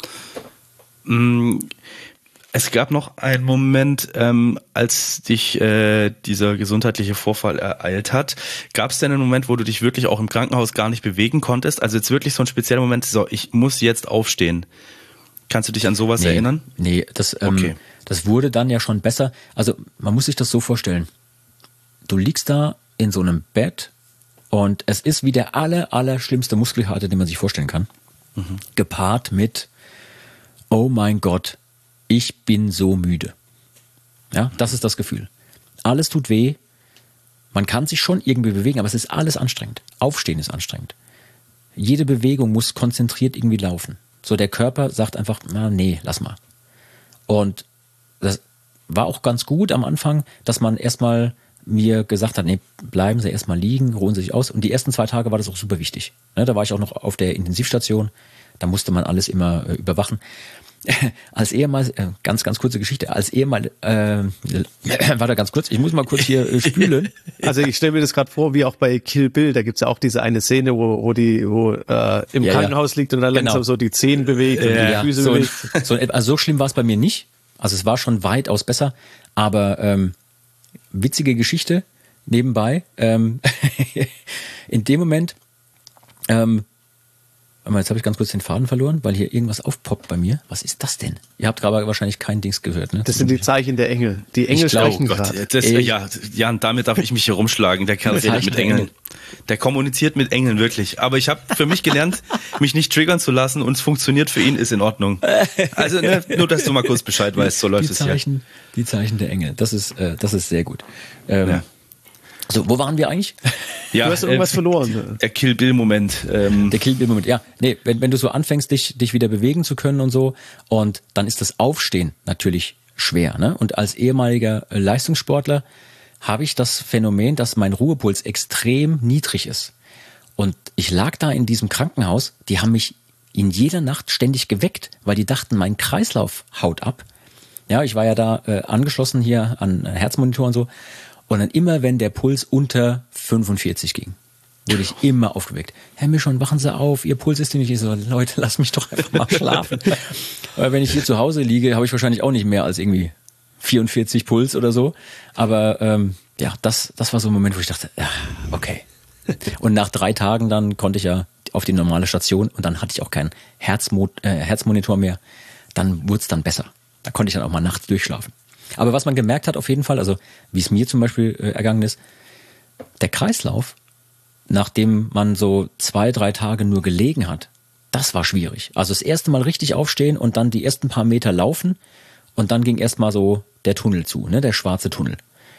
[SPEAKER 1] Es gab noch einen Moment, ähm, als dich äh, dieser gesundheitliche Vorfall ereilt hat. Gab es denn einen Moment, wo du dich wirklich auch im Krankenhaus gar nicht bewegen konntest? Also jetzt wirklich so ein spezieller Moment, so, ich muss jetzt aufstehen. Kannst du dich an sowas
[SPEAKER 2] nee,
[SPEAKER 1] erinnern?
[SPEAKER 2] Nee, das, ähm, okay. das wurde dann ja schon besser. Also man muss sich das so vorstellen. Du liegst da in so einem Bett Und es ist wie der aller, aller schlimmste Muskelkater, den man sich vorstellen kann. Mhm. Gepaart mit, oh mein Gott, ich bin so müde. Ja, das ist das Gefühl. Alles tut weh. Man kann sich schon irgendwie bewegen, aber es ist alles anstrengend. Aufstehen ist anstrengend. Jede Bewegung muss konzentriert irgendwie laufen. So, der Körper sagt einfach, na nee, lass mal. Und das war auch ganz gut am Anfang, dass man erstmal mir gesagt hat, nee, bleiben Sie erstmal liegen, ruhen Sie sich aus. Und die ersten zwei Tage war das auch super wichtig. Ne, da war ich auch noch auf der Intensivstation. Da musste man alles immer äh, überwachen. Als Ehemal, äh, ganz, ganz kurze Geschichte, als Ehemal, äh, warte ganz kurz, ich muss mal kurz hier äh, spülen.
[SPEAKER 3] Also ich stelle mir das gerade vor, wie auch bei Kill Bill, da gibt's ja auch diese eine Szene, wo, wo die wo äh, im ja, Krankenhaus ja. liegt und dann genau. langsam so die Zehen bewegt und
[SPEAKER 2] ja,
[SPEAKER 3] die Füße
[SPEAKER 2] so,
[SPEAKER 3] bewegt.
[SPEAKER 2] So, also so schlimm war es bei mir nicht. Also es war schon weitaus besser, aber ähm, witzige Geschichte nebenbei. Ähm, in dem Moment ähm, jetzt habe ich ganz kurz den Faden verloren, weil hier irgendwas aufpoppt bei mir. Was ist das denn? Ihr habt gerade wahrscheinlich kein Dings gehört, ne?
[SPEAKER 3] Das sind die Zeichen der Engel. Die Engel sprechen gerade.
[SPEAKER 1] Ja, Jan, damit darf ich mich hier rumschlagen. Der Kerl redet mit Engeln. Der kommuniziert mit Engeln, wirklich. Aber ich habe für mich gelernt, mich nicht triggern zu lassen und es funktioniert für ihn, ist in Ordnung. Also ne, nur, dass du mal kurz Bescheid weißt, so läuft
[SPEAKER 2] die
[SPEAKER 1] es
[SPEAKER 2] Zeichen, hier. Die Zeichen der Engel, das ist, äh, das ist sehr gut. Ähm, ja. So, wo waren wir eigentlich?
[SPEAKER 3] Ja, du hast irgendwas äh, verloren.
[SPEAKER 1] Der Kill Bill-Moment.
[SPEAKER 2] Ähm. Der Kill Bill-Moment, ja. Nee, wenn, wenn du so anfängst, dich, dich wieder bewegen zu können und so, und dann ist das Aufstehen natürlich schwer, ne? Und als ehemaliger Leistungssportler habe ich das Phänomen, dass mein Ruhepuls extrem niedrig ist. Und ich lag da in diesem Krankenhaus, die haben mich in jeder Nacht ständig geweckt, weil die dachten, mein Kreislauf haut ab. Ja, ich war ja da äh, angeschlossen hier an Herzmonitor und so. Und dann immer, wenn der Puls unter fünfundvierzig ging, wurde ich immer aufgeweckt. Herr Mischon, wachen Sie auf, Ihr Puls ist nicht. Ich so, Leute, lass mich doch einfach mal schlafen. Aber wenn ich hier zu Hause liege, habe ich wahrscheinlich auch nicht mehr als irgendwie vierundvierzig Puls oder so. Aber ähm, ja, das, das war so ein Moment, wo ich dachte, ja, okay. Und nach drei Tagen dann konnte ich ja auf die normale Station und dann hatte ich auch keinen Herzmo- äh, Herzmonitor mehr. Dann wurde es dann besser. Da konnte ich dann auch mal nachts durchschlafen. Aber was man gemerkt hat auf jeden Fall, also wie es mir zum Beispiel äh, ergangen ist, der Kreislauf, nachdem man so zwei, drei Tage nur gelegen hat, das war schwierig. Also das erste Mal richtig aufstehen und dann die ersten paar Meter laufen und dann ging erstmal so der Tunnel zu, ne, der schwarze Tunnel.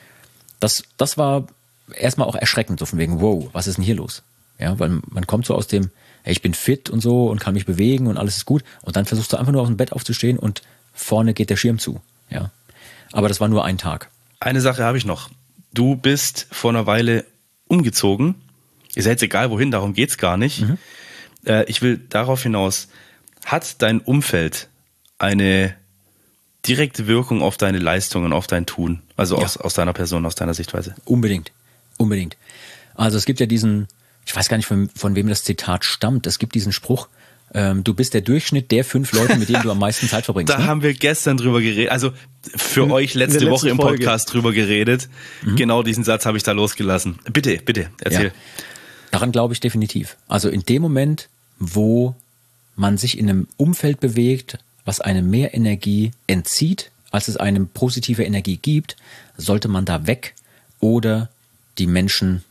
[SPEAKER 2] Das, das war erstmal auch erschreckend, so von wegen, wow, was ist denn hier los? Ja, weil man kommt so aus dem, hey, ich bin fit und so und kann mich bewegen und alles ist gut und dann versuchst du einfach nur aus dem Bett aufzustehen und vorne geht der Schirm zu, ja. Aber das war nur ein Tag.
[SPEAKER 1] Eine Sache habe ich noch. Du bist vor einer Weile umgezogen. Ist ja jetzt egal wohin, darum geht's gar nicht. Mhm. Äh, ich will darauf hinaus, hat dein Umfeld eine direkte Wirkung auf deine Leistungen, auf dein Tun? Also ja. aus, aus deiner Person, aus deiner Sichtweise?
[SPEAKER 2] Unbedingt, unbedingt. Also es gibt ja diesen, ich weiß gar nicht, von, von wem das Zitat stammt, es gibt diesen Spruch, Ähm, du bist der Durchschnitt der fünf Leute, mit denen du am meisten Zeit verbringst.
[SPEAKER 1] Da
[SPEAKER 2] ne?
[SPEAKER 1] haben wir gestern drüber geredet, also für in, euch letzte Woche im Podcast Folge. drüber geredet. Mhm. Genau diesen Satz habe ich da losgelassen. Bitte, bitte, erzähl.
[SPEAKER 2] Ja. Daran glaube ich definitiv. Also in dem Moment, wo man sich in einem Umfeld bewegt, was einem mehr Energie entzieht, als es einem positive Energie gibt, sollte man da weg oder die Menschen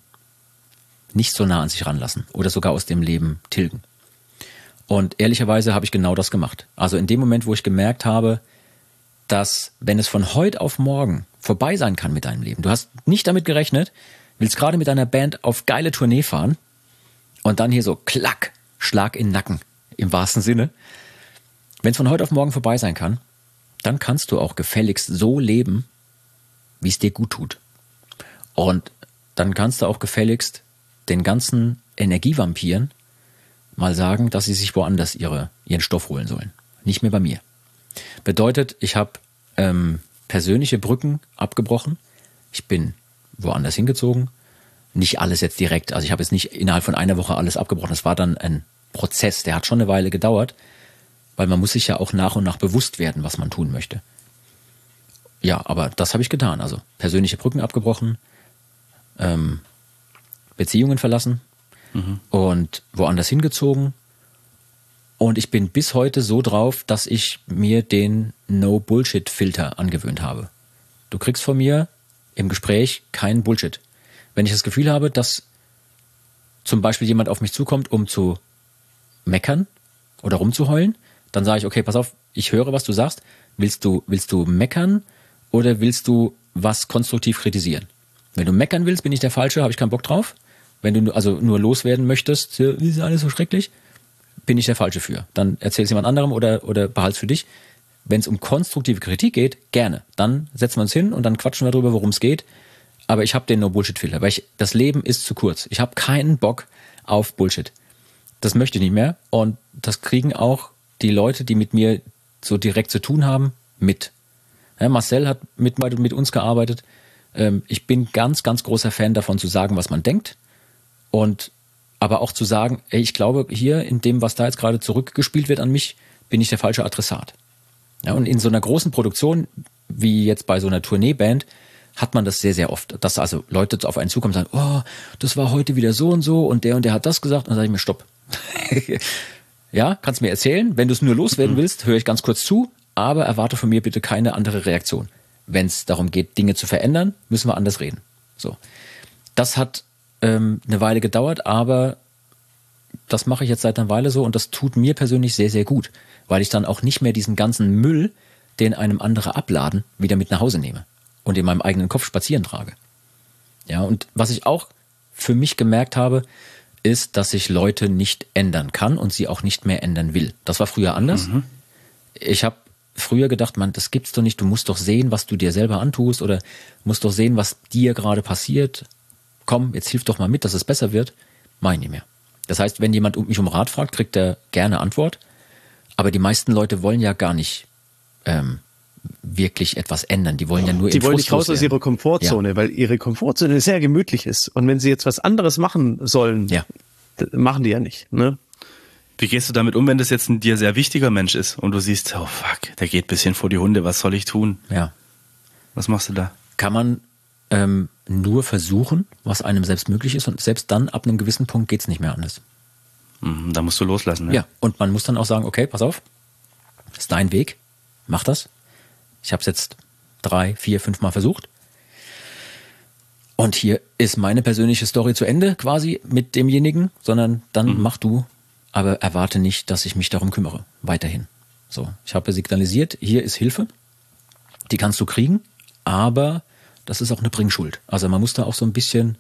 [SPEAKER 2] nicht so nah an sich ranlassen oder sogar aus dem Leben tilgen. Und ehrlicherweise habe ich genau das gemacht. Also in dem Moment, wo ich gemerkt habe, dass wenn es von heute auf morgen vorbei sein kann mit deinem Leben, du hast nicht damit gerechnet, willst gerade mit deiner Band auf geile Tournee fahren und dann hier so klack, Schlag in den Nacken, im wahrsten Sinne. Wenn es von heute auf morgen vorbei sein kann, dann kannst du auch gefälligst so leben, wie es dir gut tut. Und dann kannst du auch gefälligst den ganzen Energievampiren mal sagen, dass sie sich woanders ihre, ihren Stoff holen sollen. Nicht mehr bei mir. Bedeutet, ich habe ähm, persönliche Brücken abgebrochen. Ich bin woanders hingezogen. Nicht alles jetzt direkt. Also ich habe jetzt nicht innerhalb von einer Woche alles abgebrochen. Das war dann ein Prozess, der hat schon eine Weile gedauert, weil man muss sich ja auch nach und nach bewusst werden, was man tun möchte. Ja, aber das habe ich getan. Also persönliche Brücken abgebrochen, ähm, Beziehungen verlassen, Mhm. und woanders hingezogen und ich bin bis heute so drauf, dass ich mir den No-Bullshit-Filter angewöhnt habe. Du kriegst von mir im Gespräch keinen Bullshit. Wenn ich das Gefühl habe, dass zum Beispiel jemand auf mich zukommt, um zu meckern oder rumzuheulen, dann sage ich, okay, pass auf, ich höre, was du sagst. Willst du, willst du meckern oder willst du was konstruktiv kritisieren? Wenn du meckern willst, bin ich der Falsche, habe ich keinen Bock drauf. Wenn du also nur loswerden möchtest, ist alles so schrecklich, bin ich der Falsche für. Dann erzähl es jemand anderem oder, oder behalt's für dich. Wenn es um konstruktive Kritik geht, gerne. Dann setzen wir uns hin und dann quatschen wir darüber, worum es geht. Aber ich habe den No-Bullshit-Filter, weil ich, das Leben ist zu kurz. Ich habe keinen Bock auf Bullshit. Das möchte ich nicht mehr. Und das kriegen auch die Leute, die mit mir so direkt zu tun haben, mit. Ja, Marcel hat mit, mit uns gearbeitet. Ähm, ich bin ganz, ganz großer Fan davon, zu sagen, was man denkt. Und aber auch zu sagen, ey, ich glaube, hier in dem, was da jetzt gerade zurückgespielt wird an mich, bin ich der falsche Adressat. Ja, und in so einer großen Produktion, wie jetzt bei so einer Tourneeband, hat man das sehr, sehr oft. Dass also Leute auf einen zukommen und sagen, oh, das war heute wieder so und so und der und der hat das gesagt. Und dann sage ich mir, stopp. Ja, kannst mir erzählen. Wenn du es nur loswerden willst, höre ich ganz kurz zu, aber erwarte von mir bitte keine andere Reaktion. Wenn es darum geht, Dinge zu verändern, müssen wir anders reden. So, das hat ähm, eine Weile gedauert, aber das mache ich jetzt seit einer Weile so und das tut mir persönlich sehr, sehr gut, weil ich dann auch nicht mehr diesen ganzen Müll, den einem andere abladen, wieder mit nach Hause nehme und in meinem eigenen Kopf spazieren trage. Ja, und was ich auch für mich gemerkt habe, ist, dass ich Leute nicht ändern kann und sie auch nicht mehr ändern will. Das war früher anders. Mhm. Ich habe früher gedacht, man, das gibt's doch nicht, du musst doch sehen, was du dir selber antust oder musst doch sehen, was dir gerade passiert. Komm, jetzt hilf doch mal mit, dass es besser wird. Mach ich nicht mehr. Das heißt, wenn jemand mich um Rat fragt, kriegt er gerne Antwort. Aber die meisten Leute wollen ja gar nicht ähm, wirklich etwas ändern. Die wollen ja nur
[SPEAKER 3] Die wollen nicht raus aus ihrer Komfortzone, ja. Weil ihre Komfortzone sehr gemütlich ist. Und wenn sie jetzt was anderes machen sollen, ja. machen die ja nicht. Ne?
[SPEAKER 1] Wie gehst du damit um, wenn das jetzt ein dir sehr wichtiger Mensch ist und du siehst, oh fuck, der geht ein bisschen vor die Hunde, was soll ich tun?
[SPEAKER 2] Ja.
[SPEAKER 1] Was machst du da?
[SPEAKER 2] Kann man ähm, nur versuchen, was einem selbst möglich ist und selbst dann ab einem gewissen Punkt geht's nicht mehr anders.
[SPEAKER 1] Mhm, da musst du loslassen. Ne?
[SPEAKER 2] Ja, und man muss dann auch sagen, okay, pass auf, das ist dein Weg, mach das. Ich habe es jetzt drei, vier, fünf Mal versucht. Und hier ist meine persönliche Story zu Ende quasi mit demjenigen, sondern dann mhm. mach du, aber erwarte nicht, dass ich mich darum kümmere, weiterhin. So, ich habe signalisiert, hier ist Hilfe, die kannst du kriegen, aber das ist auch eine Bringschuld. Also man muss da auch so ein bisschen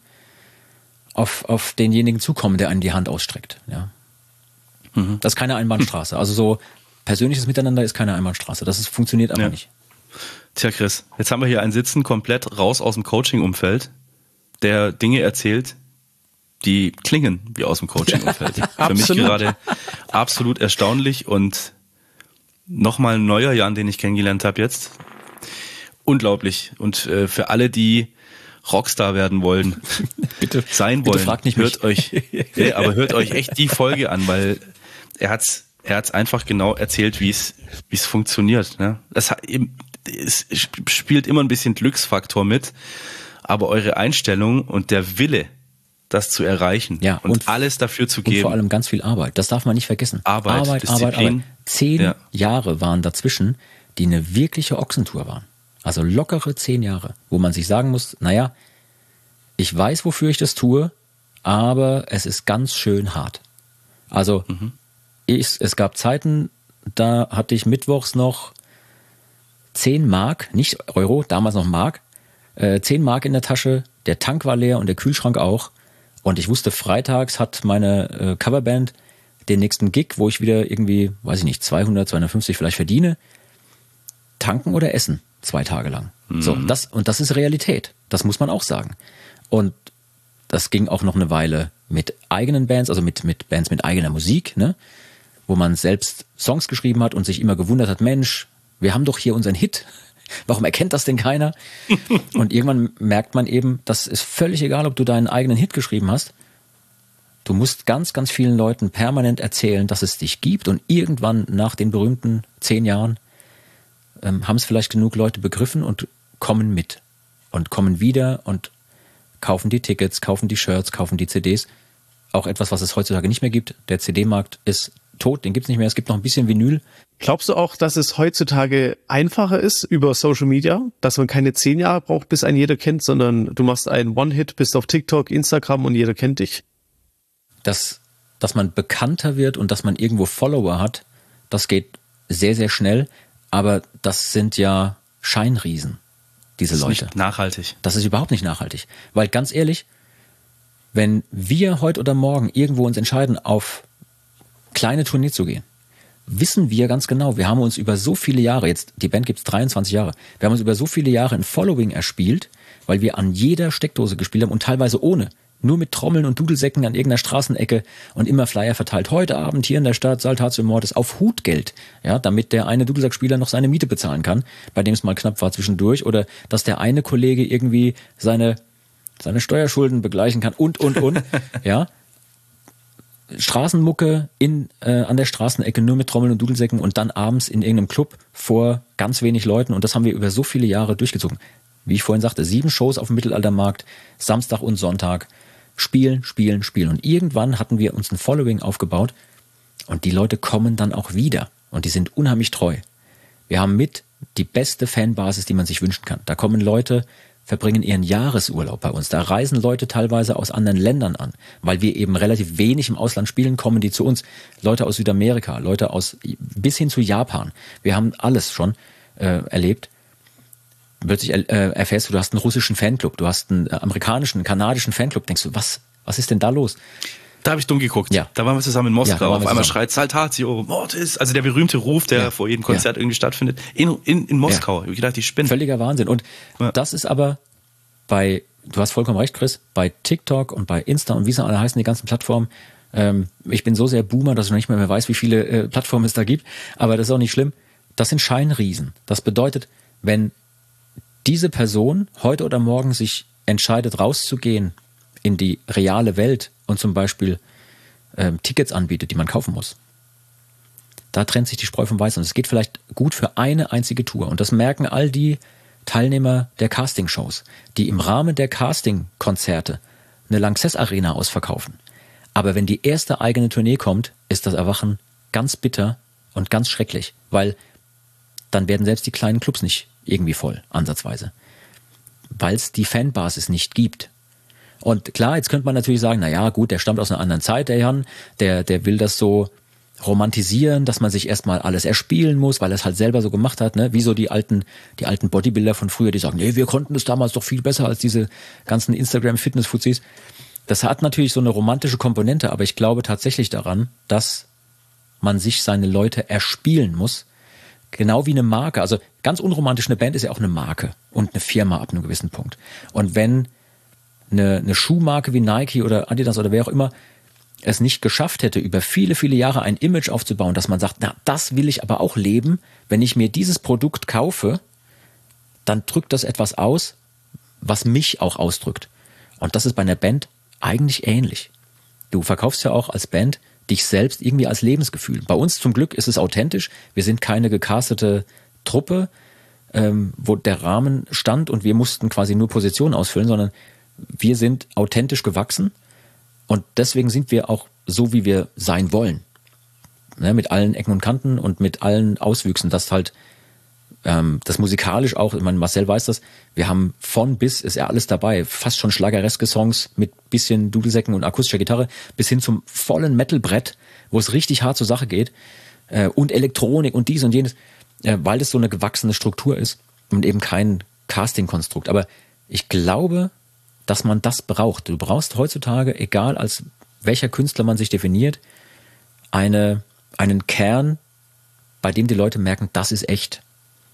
[SPEAKER 2] auf, auf denjenigen zukommen, der einem die Hand ausstreckt. Ja. Mhm. Das ist keine Einbahnstraße. Also so persönliches Miteinander ist keine Einbahnstraße. Das ist, funktioniert einfach ja. nicht.
[SPEAKER 1] Tja, Chris, jetzt haben wir hier einen Sitzen komplett raus aus dem Coaching-Umfeld, der Dinge erzählt, die klingen wie aus dem Coaching-Umfeld. Für mich gerade absolut erstaunlich und nochmal ein neuer Jan, den ich kennengelernt habe jetzt. Unglaublich. Und äh, für alle, die Rockstar werden wollen, bitte sein wollen, bitte fragt nicht hört mich. euch, ja, aber hört euch echt die Folge an, weil er hat's, er hat's einfach genau erzählt, wie es, wie es funktioniert. Ne? Das hat eben, es spielt immer ein bisschen Glücksfaktor mit, aber eure Einstellung und der Wille, das zu erreichen
[SPEAKER 2] ja,
[SPEAKER 1] und, und alles dafür zu geben.
[SPEAKER 2] Und vor allem ganz viel Arbeit. Das darf man nicht vergessen.
[SPEAKER 1] Arbeit,
[SPEAKER 2] Arbeit,
[SPEAKER 1] Disziplin.
[SPEAKER 2] Arbeit, Arbeit. Zehn
[SPEAKER 1] ja.
[SPEAKER 2] Jahre waren dazwischen, die eine wirkliche Ochsentour waren. Also lockere zehn Jahre, wo man sich sagen muss, naja, ich weiß, wofür ich das tue, aber es ist ganz schön hart. Also mhm. ich, es gab Zeiten, da hatte ich mittwochs noch zehn Mark, nicht Euro, damals noch Mark, äh, zehn Mark in der Tasche, der Tank war leer und der Kühlschrank auch. Und ich wusste, freitags hat meine äh, Coverband den nächsten Gig, wo ich wieder irgendwie, weiß ich nicht, zweihundert, zweihundertfünfzig vielleicht verdiene. Tanken oder essen, zwei Tage lang. Mhm. So, das, und das ist Realität. Das muss man auch sagen. Und das ging auch noch eine Weile mit eigenen Bands, also mit, mit Bands mit eigener Musik, ne? Wo man selbst Songs geschrieben hat und sich immer gewundert hat, Mensch, wir haben doch hier unseren Hit. Warum erkennt das denn keiner? Und irgendwann merkt man eben, das ist völlig egal, ob du deinen eigenen Hit geschrieben hast. Du musst ganz, ganz vielen Leuten permanent erzählen, dass es dich gibt. Und irgendwann nach den berühmten zehn Jahren ähm, haben es vielleicht genug Leute begriffen und kommen mit. Und kommen wieder und kaufen die Tickets, kaufen die Shirts, kaufen die C Ds. Auch etwas, was es heutzutage nicht mehr gibt. Der C D-Markt ist tot, den gibt's nicht mehr. Es gibt noch ein bisschen Vinyl.
[SPEAKER 3] Glaubst du auch, dass es heutzutage einfacher ist über Social Media, dass man keine zehn Jahre braucht, bis einen jeder kennt, sondern du machst einen One-Hit, bist auf TikTok, Instagram und jeder kennt dich?
[SPEAKER 2] dass, dass man bekannter wird und dass man irgendwo Follower hat, das geht sehr, sehr schnell. Aber das sind ja Scheinriesen, diese Leute. Das ist
[SPEAKER 1] nicht nachhaltig.
[SPEAKER 2] Das ist überhaupt nicht nachhaltig. Weil ganz ehrlich, wenn wir heute oder morgen irgendwo uns entscheiden, auf kleine Tournee zu gehen, wissen wir ganz genau, wir haben uns über so viele Jahre, jetzt die Band gibt es dreiundzwanzig Jahre, wir haben uns über so viele Jahre ein Following erspielt, weil wir an jeder Steckdose gespielt haben und teilweise ohne. Nur mit Trommeln und Dudelsäcken an irgendeiner Straßenecke und immer Flyer verteilt. Heute Abend hier in der Stadt Saltatio Mortis auf Hutgeld, ja, damit der eine Dudelsackspieler noch seine Miete bezahlen kann, bei dem es mal knapp war zwischendurch, oder dass der eine Kollege irgendwie seine, seine Steuerschulden begleichen kann und, und, und, ja. Straßenmucke in, äh, an der Straßenecke nur mit Trommeln und Dudelsäcken und dann abends in irgendeinem Club vor ganz wenig Leuten, und das haben wir über so viele Jahre durchgezogen. Wie ich vorhin sagte, sieben Shows auf dem Mittelaltermarkt, Samstag und Sonntag, spielen, spielen, spielen. Und irgendwann hatten wir uns ein Following aufgebaut und die Leute kommen dann auch wieder und die sind unheimlich treu. Wir haben mit die beste Fanbasis, die man sich wünschen kann. Da kommen Leute, verbringen ihren Jahresurlaub bei uns. Da reisen Leute teilweise aus anderen Ländern an, weil wir eben relativ wenig im Ausland spielen, kommen die zu uns. Leute aus Südamerika, Leute aus bis hin zu Japan. Wir haben alles schon äh, erlebt. Plötzlich äh, erfährst du, du hast einen russischen Fanclub, du hast einen amerikanischen, einen kanadischen Fanclub. Denkst du, was, was ist denn da los?
[SPEAKER 1] Da habe ich dumm geguckt.
[SPEAKER 2] Ja.
[SPEAKER 1] Da waren wir zusammen in Moskau.
[SPEAKER 2] Ja,
[SPEAKER 1] Auf einmal schreit Saltatio Mortis, also der berühmte Ruf, der ja. vor jedem Konzert ja. irgendwie stattfindet, in, in, in Moskau. Ja. Ich habe gedacht, die spinnen.
[SPEAKER 2] Völliger Wahnsinn. Und ja. das ist aber bei, du hast vollkommen recht, Chris, bei TikTok und bei Insta und wie sie alle heißen, die ganzen Plattformen. Ähm, ich bin so sehr Boomer, dass ich noch nicht mehr, mehr weiß, wie viele äh, Plattformen es da gibt. Aber das ist auch nicht schlimm. Das sind Scheinriesen. Das bedeutet, wenn diese Person heute oder morgen sich entscheidet, rauszugehen in die reale Welt und zum Beispiel ähm, Tickets anbietet, die man kaufen muss, da trennt sich die Spreu vom Weizen. Und es geht vielleicht gut für eine einzige Tour. Und das merken all die Teilnehmer der Castingshows, die im Rahmen der Casting-Konzerte eine Lanxess Arena ausverkaufen. Aber wenn die erste eigene Tournee kommt, ist das Erwachen ganz bitter und ganz schrecklich, weil dann werden selbst die kleinen Clubs nicht irgendwie voll, ansatzweise. Weil es die Fanbasis nicht gibt. Und klar, jetzt könnte man natürlich sagen, na ja, gut, der stammt aus einer anderen Zeit, der Jan, der, der will das so romantisieren, dass man sich erstmal alles erspielen muss, weil er es halt selber so gemacht hat, ne? Wie so die alten, die alten Bodybuilder von früher, die sagen, nee, wir konnten das damals doch viel besser als diese ganzen Instagram-Fitness-Fuzis. Das hat natürlich so eine romantische Komponente, aber ich glaube tatsächlich daran, dass man sich seine Leute erspielen muss. Genau wie eine Marke. Also ganz unromantisch, eine Band ist ja auch eine Marke und eine Firma ab einem gewissen Punkt. Und wenn eine, eine Schuhmarke wie Nike oder Adidas oder wer auch immer es nicht geschafft hätte, über viele, viele Jahre ein Image aufzubauen, dass man sagt, na, das will ich aber auch leben. Wenn ich mir dieses Produkt kaufe, dann drückt das etwas aus, was mich auch ausdrückt. Und das ist bei einer Band eigentlich ähnlich. Du verkaufst ja auch als Band dich selbst irgendwie als Lebensgefühl. Bei uns zum Glück ist es authentisch. Wir sind keine gecastete Truppe, ähm, wo der Rahmen stand und wir mussten quasi nur Positionen ausfüllen, sondern wir sind authentisch gewachsen und deswegen sind wir auch so, wie wir sein wollen. Ne, mit allen Ecken und Kanten und mit allen Auswüchsen, dass halt ähm, das musikalisch auch, ich meine, Marcel weiß das, wir haben von bis, ist ja alles dabei, fast schon schlagereske Songs mit bisschen Dudelsäcken und akustischer Gitarre, bis hin zum vollen Metalbrett, wo es richtig hart zur Sache geht, äh, und Elektronik und dies und jenes, äh, weil das so eine gewachsene Struktur ist und eben kein Casting-Konstrukt. Aber ich glaube, dass man das braucht. Du brauchst heutzutage, egal als welcher Künstler man sich definiert, eine, einen Kern, bei dem die Leute merken, das ist echt.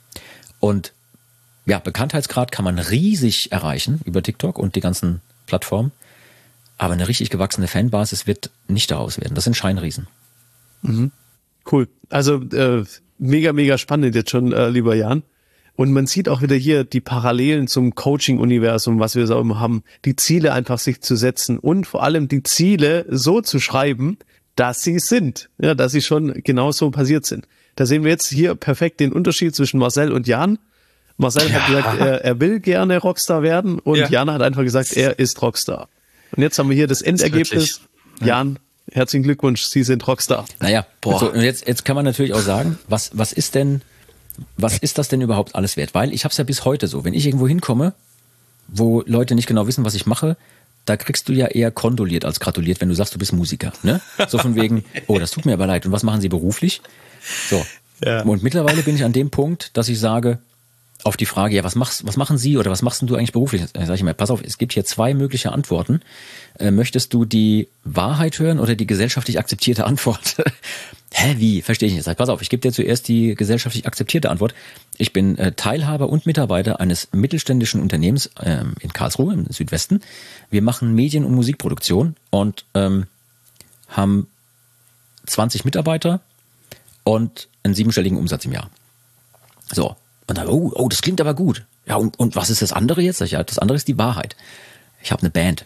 [SPEAKER 2] Und ja, Bekanntheitsgrad kann man riesig erreichen über TikTok und die ganzen Plattformen, aber eine richtig gewachsene Fanbasis wird nicht daraus werden. Das sind Scheinriesen.
[SPEAKER 3] Mhm. Cool. Also äh, mega, mega spannend jetzt schon, äh, lieber Jan. Und man sieht auch wieder hier die Parallelen zum Coaching-Universum, was wir so immer haben, die Ziele einfach sich zu setzen und vor allem die Ziele so zu schreiben, dass sie sind, ja, dass sie schon genauso passiert sind. Da sehen wir jetzt hier perfekt den Unterschied zwischen Marcel und Jan. Marcel ja. hat gesagt, er, er will gerne Rockstar werden und ja. Jan hat einfach gesagt, er ist Rockstar. Und jetzt haben wir hier das Endergebnis. Das ja. Jan, herzlichen Glückwunsch, Sie sind Rockstar.
[SPEAKER 2] Naja, boah. So, und jetzt, jetzt kann man natürlich auch sagen, was, was ist denn, was ist das denn überhaupt alles wert? Weil ich habe es ja bis heute so, wenn ich irgendwo hinkomme, wo Leute nicht genau wissen, was ich mache, da kriegst du ja eher kondoliert als gratuliert, wenn du sagst, du bist Musiker. Ne? So von wegen, oh, das tut mir aber leid. Und was machen Sie beruflich? So. Ja. Und mittlerweile bin ich an dem Punkt, dass ich sage, auf die Frage, ja, was machst, was machen Sie oder was machst denn du eigentlich beruflich? Dann sage ich mir, pass auf, es gibt hier zwei mögliche Antworten. Äh, möchtest du die Wahrheit hören oder die gesellschaftlich akzeptierte Antwort? Hä, wie? Verstehe ich nicht. Sag, pass auf, ich gebe dir zuerst die gesellschaftlich akzeptierte Antwort. Ich bin äh, Teilhaber und Mitarbeiter eines mittelständischen Unternehmens ähm, in Karlsruhe im Südwesten. Wir machen Medien- und Musikproduktion und ähm, haben zwanzig Mitarbeiter und einen siebenstelligen Umsatz im Jahr. So. Und dann, oh, oh, das klingt aber gut. Ja, und, und was ist das andere jetzt? Ja, das andere ist die Wahrheit. Ich habe eine Band.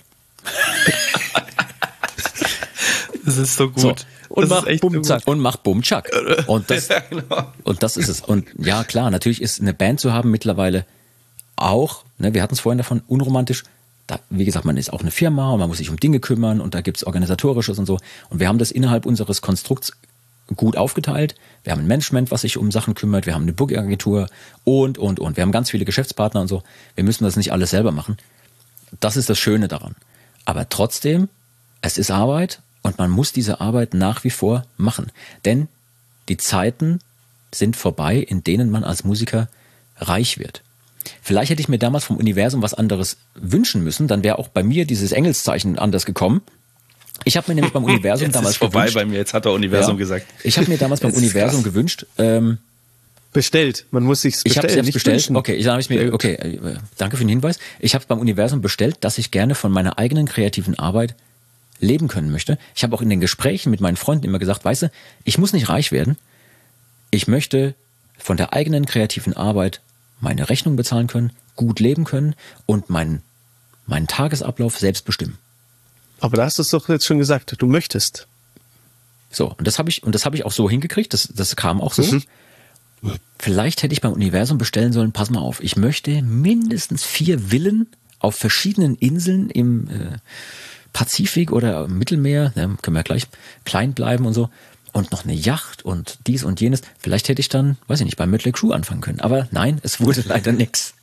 [SPEAKER 1] Das ist so gut.
[SPEAKER 2] So. Und,
[SPEAKER 1] das
[SPEAKER 2] mach
[SPEAKER 1] ist echt
[SPEAKER 2] Bum,
[SPEAKER 1] so
[SPEAKER 2] gut. und mach Bum, Tschak. Und das, ja, genau. Und das ist es. Und ja, klar, natürlich ist eine Band zu haben mittlerweile auch, ne, wir hatten es vorhin davon, unromantisch. Da, wie gesagt, man ist auch eine Firma und man muss sich um Dinge kümmern und da gibt's Organisatorisches und so. Und wir haben das innerhalb unseres Konstrukts gut aufgeteilt. Wir haben ein Management, was sich um Sachen kümmert. Wir haben eine Booking-Agentur und, und, und. Wir haben ganz viele Geschäftspartner und so. Wir müssen das nicht alles selber machen. Das ist das Schöne daran. Aber trotzdem, es ist Arbeit und man muss diese Arbeit nach wie vor machen. Denn die Zeiten sind vorbei, in denen man als Musiker reich wird. Vielleicht hätte ich mir damals vom Universum was anderes wünschen müssen. Dann wäre auch bei mir dieses Engelszeichen anders gekommen. Ich habe mir nämlich beim Universum
[SPEAKER 1] jetzt
[SPEAKER 2] damals
[SPEAKER 1] ist vorbei
[SPEAKER 2] gewünscht,
[SPEAKER 1] bei mir, jetzt hat der Universum
[SPEAKER 2] ja,
[SPEAKER 1] gesagt.
[SPEAKER 2] Ich habe mir damals beim Universum krass. gewünscht. Ähm,
[SPEAKER 3] bestellt, man muss sich's bestellen.
[SPEAKER 2] Ich habe es selbst bestellt.
[SPEAKER 3] Wünschen.
[SPEAKER 2] Okay, ich habe mir okay, äh, danke für den Hinweis. Ich habe beim Universum bestellt, dass ich gerne von meiner eigenen kreativen Arbeit leben können möchte. Ich habe auch in den Gesprächen mit meinen Freunden immer gesagt, weißt du, ich muss nicht reich werden. Ich möchte von der eigenen kreativen Arbeit meine Rechnung bezahlen können, gut leben können und meinen meinen Tagesablauf selbst bestimmen.
[SPEAKER 3] Aber da hast du es doch jetzt schon gesagt, du möchtest.
[SPEAKER 2] So, und das habe ich, und das habe ich auch so hingekriegt, das, das kam auch so. Mhm. Vielleicht hätte ich beim Universum bestellen sollen, pass mal auf, ich möchte mindestens vier Villen auf verschiedenen Inseln im äh, Pazifik oder im Mittelmeer, ne, können wir ja gleich klein bleiben und so, und noch eine Yacht und dies und jenes. Vielleicht hätte ich dann, weiß ich nicht, bei Mötley Crüe anfangen können. Aber nein, es wurde leider nix.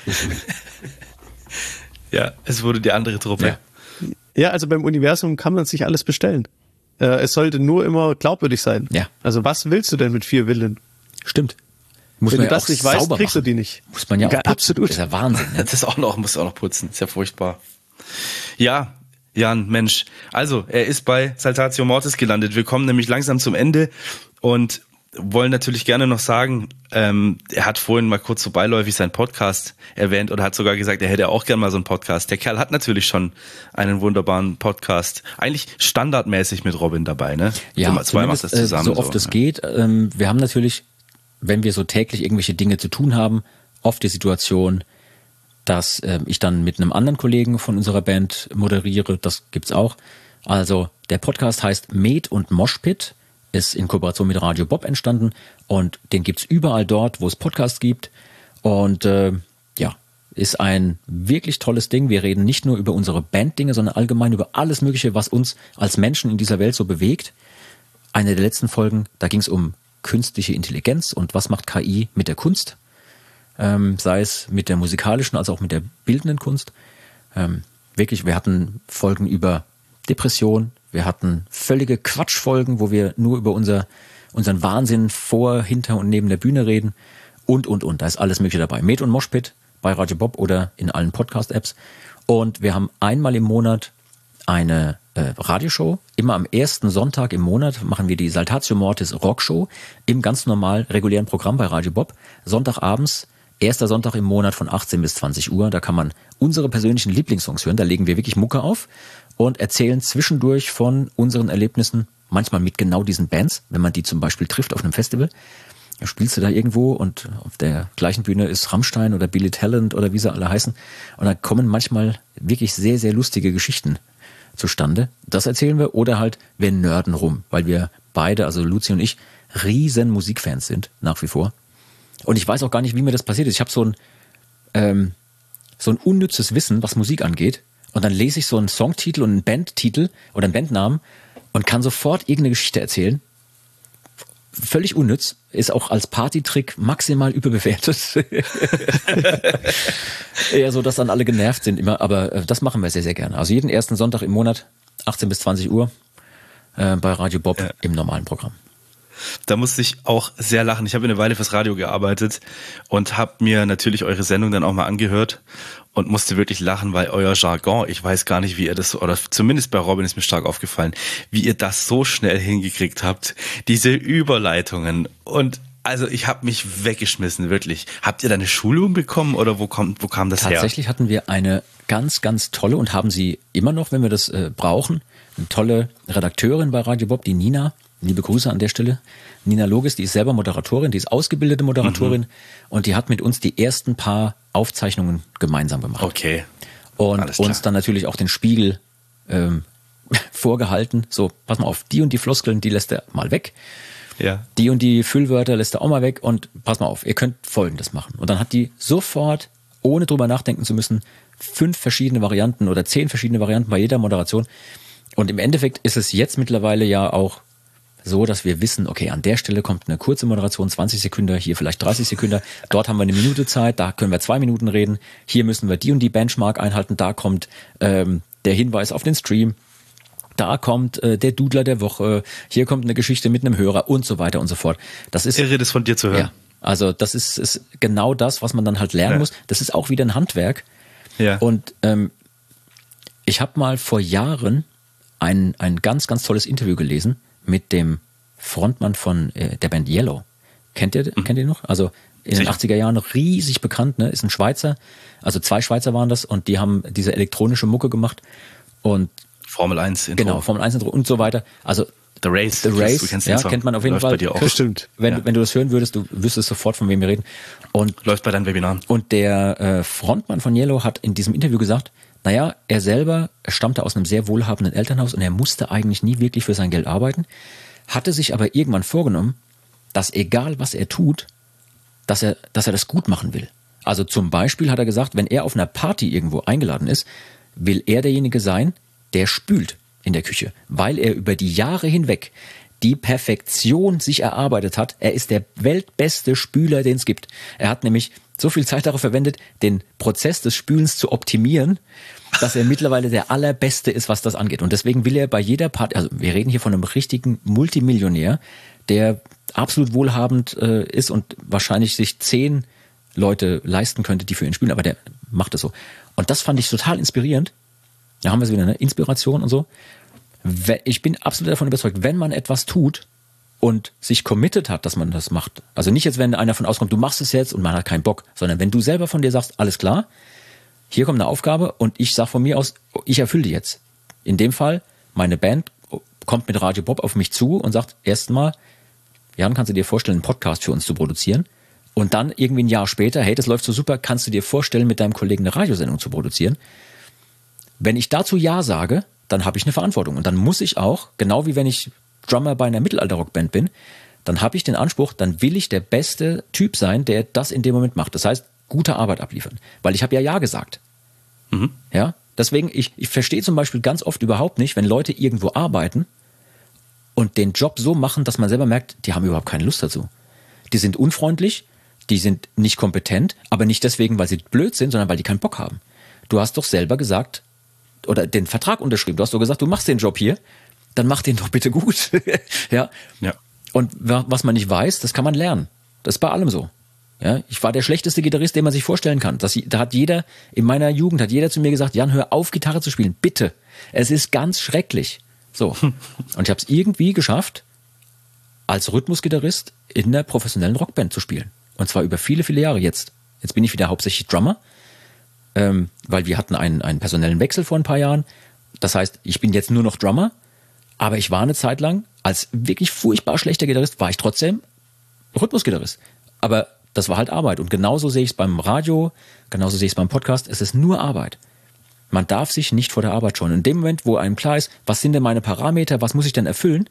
[SPEAKER 1] Ja, es wurde die andere Truppe.
[SPEAKER 3] Ja. Ja, also beim Universum kann man sich alles bestellen. Äh, es sollte nur immer glaubwürdig sein.
[SPEAKER 2] Ja.
[SPEAKER 3] Also was willst du denn mit vier Villen?
[SPEAKER 2] Stimmt. Muss
[SPEAKER 3] Wenn
[SPEAKER 2] man
[SPEAKER 3] du
[SPEAKER 2] ja
[SPEAKER 3] das nicht weißt, kriegst
[SPEAKER 2] machen.
[SPEAKER 3] du die nicht.
[SPEAKER 2] Muss man ja auch
[SPEAKER 3] ja,
[SPEAKER 2] putzen.
[SPEAKER 3] Absolut.
[SPEAKER 2] Das ist ja Wahnsinn. Ne?
[SPEAKER 1] Das ist auch noch, muss auch noch putzen. Ist ja furchtbar. Ja, Jan, Mensch. Also, er ist bei Saltatio Mortis gelandet. Wir kommen nämlich langsam zum Ende und wollen natürlich gerne noch sagen, ähm, er hat vorhin mal kurz so beiläufig seinen Podcast erwähnt oder hat sogar gesagt, er hätte auch gerne mal so einen Podcast. Der Kerl hat natürlich schon einen wunderbaren Podcast. Eigentlich standardmäßig mit Robin dabei, ne?
[SPEAKER 2] Ja,
[SPEAKER 1] so, zwei macht das zusammen.
[SPEAKER 2] So oft so, es ja. geht. Ähm, wir haben natürlich, wenn wir so täglich irgendwelche Dinge zu tun haben, oft die Situation, dass äh, ich dann mit einem anderen Kollegen von unserer Band moderiere. Das gibt's auch. Also der Podcast heißt Med und Moshpit. Ist in Kooperation mit Radio Bob entstanden und den gibt's überall dort, wo es Podcasts gibt und äh, ja, ist ein wirklich tolles Ding. Wir reden nicht nur über unsere Banddinge, sondern allgemein über alles Mögliche, was uns als Menschen in dieser Welt so bewegt. Eine der letzten Folgen, da ging's um künstliche Intelligenz und was macht K I mit der Kunst, ähm, sei es mit der musikalischen als auch mit der bildenden Kunst. Ähm, wirklich, wir hatten Folgen über Depression. Wir hatten völlige Quatschfolgen, wo wir nur über unser, unseren Wahnsinn vor, hinter und neben der Bühne reden und, und, und. Da ist alles Mögliche dabei. Med und Moshpit bei Radio Bob oder in allen Podcast-Apps. Und wir haben einmal im Monat eine äh, Radioshow. Immer am ersten Sonntag im Monat machen wir die Saltatio Mortis Rockshow im ganz normal regulären Programm bei Radio Bob. Sonntagabends, erster Sonntag im Monat von achtzehn bis zwanzig Uhr. Da kann man unsere persönlichen Lieblingssongs hören. Da legen wir wirklich Mucke auf und erzählen zwischendurch von unseren Erlebnissen, manchmal mit genau diesen Bands, wenn man die zum Beispiel trifft auf einem Festival. Da spielst du da irgendwo und auf der gleichen Bühne ist Rammstein oder Billy Talent oder wie sie alle heißen. Und da kommen manchmal wirklich sehr, sehr lustige Geschichten zustande. Das erzählen wir oder halt wir nörden rum, weil wir beide, also Luzi und ich, riesen Musikfans sind, nach wie vor. Und ich weiß auch gar nicht, wie mir das passiert ist. Ich habe so ein, ähm, so ein unnützes Wissen, was Musik angeht. Und dann lese ich so einen Songtitel und einen Bandtitel oder einen Bandnamen und kann sofort irgendeine Geschichte erzählen. völlig unnütz, ist auch als Partytrick maximal überbewertet. Eher so, dass dann alle genervt sind immer, aber äh, das machen wir sehr, sehr gerne. Also jeden ersten Sonntag im Monat, achtzehn bis zwanzig Uhr, äh, bei Radio Bob ja. im normalen Programm.
[SPEAKER 1] Da musste ich auch sehr lachen. Ich habe eine Weile fürs Radio gearbeitet und habe mir natürlich eure Sendung dann auch mal angehört und musste wirklich lachen, weil euer Jargon, ich weiß gar nicht, wie ihr das, oder zumindest bei Robin ist mir stark aufgefallen, wie ihr das so schnell hingekriegt habt, diese Überleitungen. Und also ich habe mich weggeschmissen, wirklich. Habt ihr da eine Schulung bekommen oder wo kommt, wo kam das
[SPEAKER 2] Tatsächlich
[SPEAKER 1] her?
[SPEAKER 2] Tatsächlich hatten wir eine ganz, ganz tolle und haben sie immer noch, wenn wir das äh, brauchen, eine tolle Redakteurin bei Radio Bob, die Nina. Liebe Grüße an der Stelle. Nina Logis, die ist selber Moderatorin, die ist ausgebildete Moderatorin mhm. und die hat mit uns die ersten paar Aufzeichnungen gemeinsam gemacht.
[SPEAKER 1] Okay.
[SPEAKER 2] Und uns dann natürlich auch den Spiegel ähm, vorgehalten. So, pass mal auf, die und die Floskeln, die lässt er mal weg.
[SPEAKER 1] Ja.
[SPEAKER 2] Die und die Füllwörter lässt er auch mal weg und pass mal auf, ihr könnt Folgendes machen. Und dann hat die sofort, ohne drüber nachdenken zu müssen, fünf verschiedene Varianten oder zehn verschiedene Varianten bei jeder Moderation. Und im Endeffekt ist es jetzt mittlerweile ja auch so, dass wir wissen, okay, an der Stelle kommt eine kurze Moderation, zwanzig Sekunden, hier vielleicht dreißig Sekunden, dort haben wir eine Minute Zeit, da können wir zwei Minuten reden, hier müssen wir die und die Benchmark einhalten, da kommt ähm, der Hinweis auf den Stream, da kommt äh, der Dudler der Woche, hier kommt eine Geschichte mit einem Hörer und so weiter und so fort. Das ist
[SPEAKER 1] irre, das von dir zu hören.
[SPEAKER 2] Ja, also das ist, ist genau das, was man dann halt lernen ja. muss. Das ist auch wieder ein Handwerk.
[SPEAKER 1] Ja.
[SPEAKER 2] Und ähm, ich habe mal vor Jahren ein, ein ganz, ganz tolles Interview gelesen mit dem Frontmann von äh, der Band Yellow. Kennt ihr, mhm. kennt ihr noch? Also in Sicher. den achtziger Jahren riesig bekannt, ne? Ist ein Schweizer, also zwei Schweizer waren das und die haben diese elektronische Mucke gemacht und
[SPEAKER 1] Formel eins Intro.
[SPEAKER 2] Genau, Formel eins Intro und so weiter. Also
[SPEAKER 1] The Race.
[SPEAKER 2] The Race,
[SPEAKER 1] du kennst
[SPEAKER 2] ja,
[SPEAKER 1] den Song.
[SPEAKER 2] kennt man auf jeden
[SPEAKER 1] Läuft
[SPEAKER 2] Fall.
[SPEAKER 1] Bei dir auch.
[SPEAKER 3] Bestimmt.
[SPEAKER 2] Wenn,
[SPEAKER 1] ja.
[SPEAKER 2] wenn du das hören würdest, du wüsstest sofort, von wem wir reden. Und
[SPEAKER 1] läuft bei deinen Webinaren.
[SPEAKER 2] Und der äh, Frontmann von Yellow hat in diesem Interview gesagt, naja, er selber stammte aus einem sehr wohlhabenden Elternhaus und er musste eigentlich nie wirklich für sein Geld arbeiten, hatte sich aber irgendwann vorgenommen, dass egal was er tut, dass er, dass er das gut machen will. Also zum Beispiel hat er gesagt, wenn er auf einer Party irgendwo eingeladen ist, will er derjenige sein, der spült in der Küche, weil er über die Jahre hinweg die Perfektion sich erarbeitet hat. Er ist der weltbeste Spüler, den es gibt. Er hat nämlich so viel Zeit darauf verwendet, den Prozess des Spülens zu optimieren, dass er mittlerweile der Allerbeste ist, was das angeht. Und deswegen will er bei jeder Party, also wir reden hier von einem richtigen Multimillionär, der absolut wohlhabend äh, ist und wahrscheinlich sich zehn Leute leisten könnte, die für ihn spülen, aber der macht es so. Und das fand ich total inspirierend. Da haben wir es wieder, ne? Inspiration und so. Ich bin absolut davon überzeugt, wenn man etwas tut und sich committed hat, dass man das macht. Also nicht jetzt, wenn einer von auskommt, du machst es jetzt und man hat keinen Bock, sondern wenn du selber von dir sagst, alles klar, hier kommt eine Aufgabe und ich sag von mir aus, ich erfülle die jetzt. In dem Fall, meine Band kommt mit Radio Bob auf mich zu und sagt erstmal, Jan, kannst du dir vorstellen, einen Podcast für uns zu produzieren? Und dann irgendwie ein Jahr später, hey, das läuft so super, kannst du dir vorstellen, mit deinem Kollegen eine Radiosendung zu produzieren? Wenn ich dazu Ja sage, dann habe ich eine Verantwortung. Und dann muss ich auch, genau wie wenn ich Drummer bei einer Mittelalter-Rockband bin, dann habe ich den Anspruch, dann will ich der beste Typ sein, der das in dem Moment macht. Das heißt, gute Arbeit abliefern. Weil ich habe ja Ja gesagt.
[SPEAKER 1] Mhm.
[SPEAKER 2] Ja, deswegen, ich, ich verstehe zum Beispiel ganz oft überhaupt nicht, wenn Leute irgendwo arbeiten und den Job so machen, dass man selber merkt, die haben überhaupt keine Lust dazu. Die sind unfreundlich, die sind nicht kompetent, aber nicht deswegen, weil sie blöd sind, sondern weil die keinen Bock haben. Du hast doch selber gesagt, oder den Vertrag unterschrieben. Du hast doch gesagt, du machst den Job hier, dann mach den doch bitte gut. ja.
[SPEAKER 1] ja.
[SPEAKER 2] Und was man nicht weiß, das kann man lernen. Das ist bei allem so. Ja. Ich war der schlechteste Gitarrist, den man sich vorstellen kann. Das, da hat jeder, in meiner Jugend hat jeder zu mir gesagt, Jan, hör auf, Gitarre zu spielen. Bitte. Es ist ganz schrecklich. So. Und ich habe es irgendwie geschafft, als Rhythmusgitarrist in einer professionellen Rockband zu spielen. Und zwar über viele, viele Jahre jetzt. Jetzt bin ich wieder hauptsächlich Drummer. Ähm, weil wir hatten einen, einen personellen Wechsel vor ein paar Jahren. Das heißt, ich bin jetzt nur noch Drummer, aber ich war eine Zeit lang, als wirklich furchtbar schlechter Gitarrist, war ich trotzdem Rhythmusgitarrist. Aber das war halt Arbeit. Und genauso sehe ich es beim Radio, genauso sehe ich es beim Podcast. Es ist nur Arbeit. Man darf sich nicht vor der Arbeit scheuen. In dem Moment, wo einem klar ist, was sind denn meine Parameter, was muss ich denn erfüllen,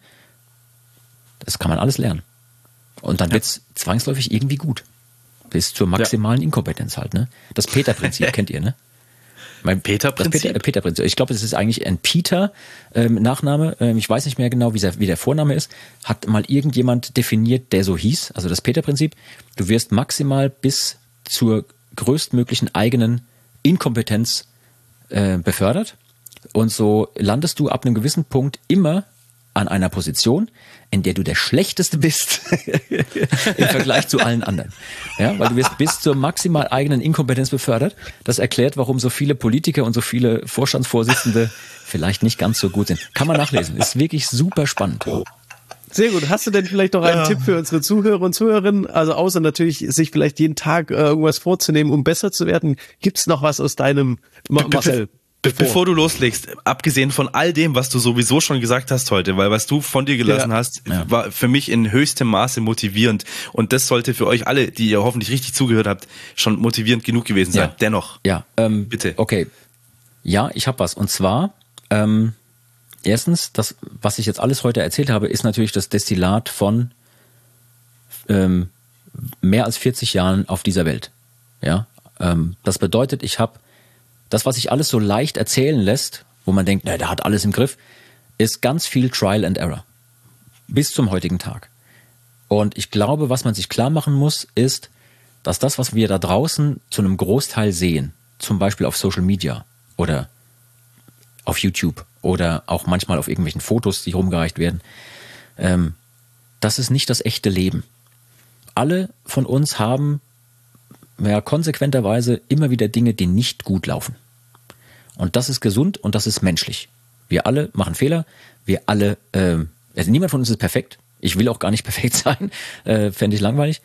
[SPEAKER 2] das kann man alles lernen. Und dann ja. wird es zwangsläufig irgendwie gut. Bis zur maximalen ja. Inkompetenz halt, ne? Das Peter-Prinzip kennt ihr, ne? Mein
[SPEAKER 1] Peter-Prinzip?
[SPEAKER 2] Peter, Peter-Prinzip. Ich glaube, es ist eigentlich ein Peter ähm, Nachname. Ähm, ich weiß nicht mehr genau, wie der, wie der Vorname ist. Hat mal irgendjemand definiert, der so hieß. Also das Peter-Prinzip. Du wirst maximal bis zur größtmöglichen eigenen Inkompetenz äh, befördert. Und so landest du ab einem gewissen Punkt immer an einer Position, in der du der Schlechteste bist im Vergleich zu allen anderen. Ja, weil du wirst bis zur maximal eigenen Inkompetenz befördert. Das erklärt, warum so viele Politiker und so viele Vorstandsvorsitzende vielleicht nicht ganz so gut sind. Kann man nachlesen. Ist wirklich super spannend.
[SPEAKER 3] Sehr gut. Hast du denn vielleicht noch einen ja. Tipp für unsere Zuhörer und Zuhörerinnen? Also außer natürlich, sich vielleicht jeden Tag äh, irgendwas vorzunehmen, um besser zu werden. Gibt's noch was aus deinem Ma- Marcel?
[SPEAKER 1] Bevor. Bevor du loslegst, abgesehen von all dem, was du sowieso schon gesagt hast heute, weil was du von dir gelassen ja. hast, ja. war für mich in höchstem Maße motivierend. Und das sollte für euch alle, die ihr hoffentlich richtig zugehört habt, schon motivierend genug gewesen sein.
[SPEAKER 2] Ja.
[SPEAKER 1] Dennoch.
[SPEAKER 2] Ja, ähm, bitte. Okay. Ja, ich habe was. Und zwar, ähm, erstens, das, was ich jetzt alles heute erzählt habe, ist natürlich das Destillat von ähm, mehr als vierzig Jahren auf dieser Welt. Ja, ähm, das bedeutet, ich habe das, was sich alles so leicht erzählen lässt, wo man denkt, na, der hat alles im Griff, ist ganz viel Trial and Error. Bis zum heutigen Tag. Und ich glaube, was man sich klar machen muss, ist, dass das, was wir da draußen zu einem Großteil sehen, zum Beispiel auf Social Media oder auf YouTube oder auch manchmal auf irgendwelchen Fotos, die rumgereicht werden, ähm, das ist nicht das echte Leben. Alle von uns haben ja, konsequenterweise immer wieder Dinge, die nicht gut laufen. Und das ist gesund und das ist menschlich. Wir alle machen Fehler, wir alle, äh, also niemand von uns ist perfekt. Ich will auch gar nicht perfekt sein, äh, fände ich langweilig.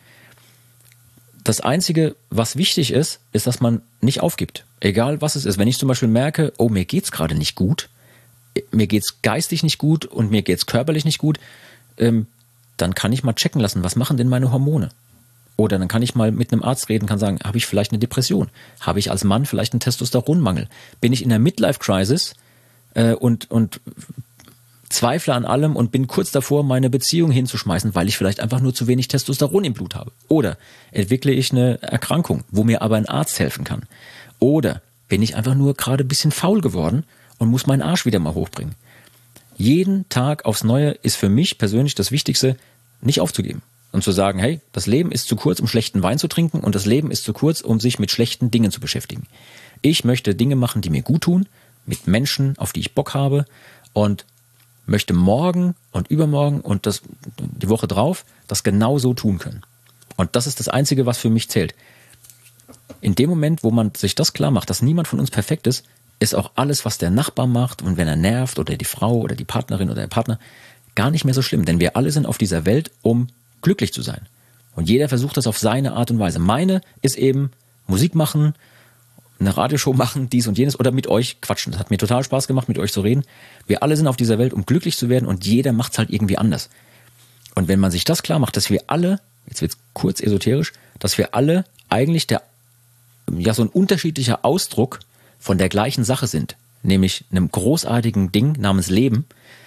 [SPEAKER 2] Das Einzige, was wichtig ist, ist, dass man nicht aufgibt. Egal was es ist. Wenn ich zum Beispiel merke, oh, mir geht's gerade nicht gut, mir geht's geistig nicht gut und mir geht's körperlich nicht gut, ähm, dann kann ich mal checken lassen, was machen denn meine Hormone? Oder dann kann ich mal mit einem Arzt reden, kann sagen, habe ich vielleicht eine Depression? Habe ich als Mann vielleicht einen Testosteronmangel? Bin ich in einer Midlife-Crisis äh, und, und zweifle an allem und bin kurz davor, meine Beziehung hinzuschmeißen, weil ich vielleicht einfach nur zu wenig Testosteron im Blut habe? Oder entwickle ich eine Erkrankung, wo mir aber ein Arzt helfen kann? Oder bin ich einfach nur gerade ein bisschen faul geworden und muss meinen Arsch wieder mal hochbringen? Jeden Tag aufs Neue ist für mich persönlich das Wichtigste, nicht aufzugeben. Und zu sagen, hey, das Leben ist zu kurz, um schlechten Wein zu trinken und das Leben ist zu kurz, um sich mit schlechten Dingen zu beschäftigen. Ich möchte Dinge machen, die mir gut tun, mit Menschen, auf die ich Bock habe und möchte morgen und übermorgen und das, die Woche drauf das genau so tun können. Und das ist das Einzige, was für mich zählt. In dem Moment, wo man sich das klar macht, dass niemand von uns perfekt ist, ist auch alles, was der Nachbar macht und wenn er nervt oder die Frau oder die Partnerin oder der Partner, gar nicht mehr so schlimm. Denn wir alle sind auf dieser Welt, um glücklich zu sein. Und jeder versucht das auf seine Art und Weise. Meine ist eben Musik machen, eine Radioshow machen, dies und jenes oder mit euch quatschen. Das hat mir total Spaß gemacht, mit euch zu reden. Wir alle sind auf dieser Welt, um glücklich zu werden und jeder macht es halt irgendwie anders. Und wenn man sich das klar macht, dass wir alle, jetzt wird es kurz esoterisch, dass wir alle eigentlich der, ja, so ein unterschiedlicher Ausdruck von der gleichen Sache sind, nämlich einem großartigen Ding namens Leben,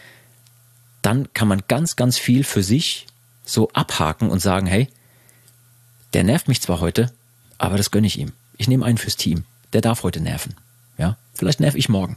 [SPEAKER 2] dann kann man ganz, ganz viel für sich so abhaken und sagen, hey, der nervt mich zwar heute, aber das gönne ich ihm. Ich nehme einen fürs Team. Der darf heute nerven. Ja, vielleicht nerv ich morgen.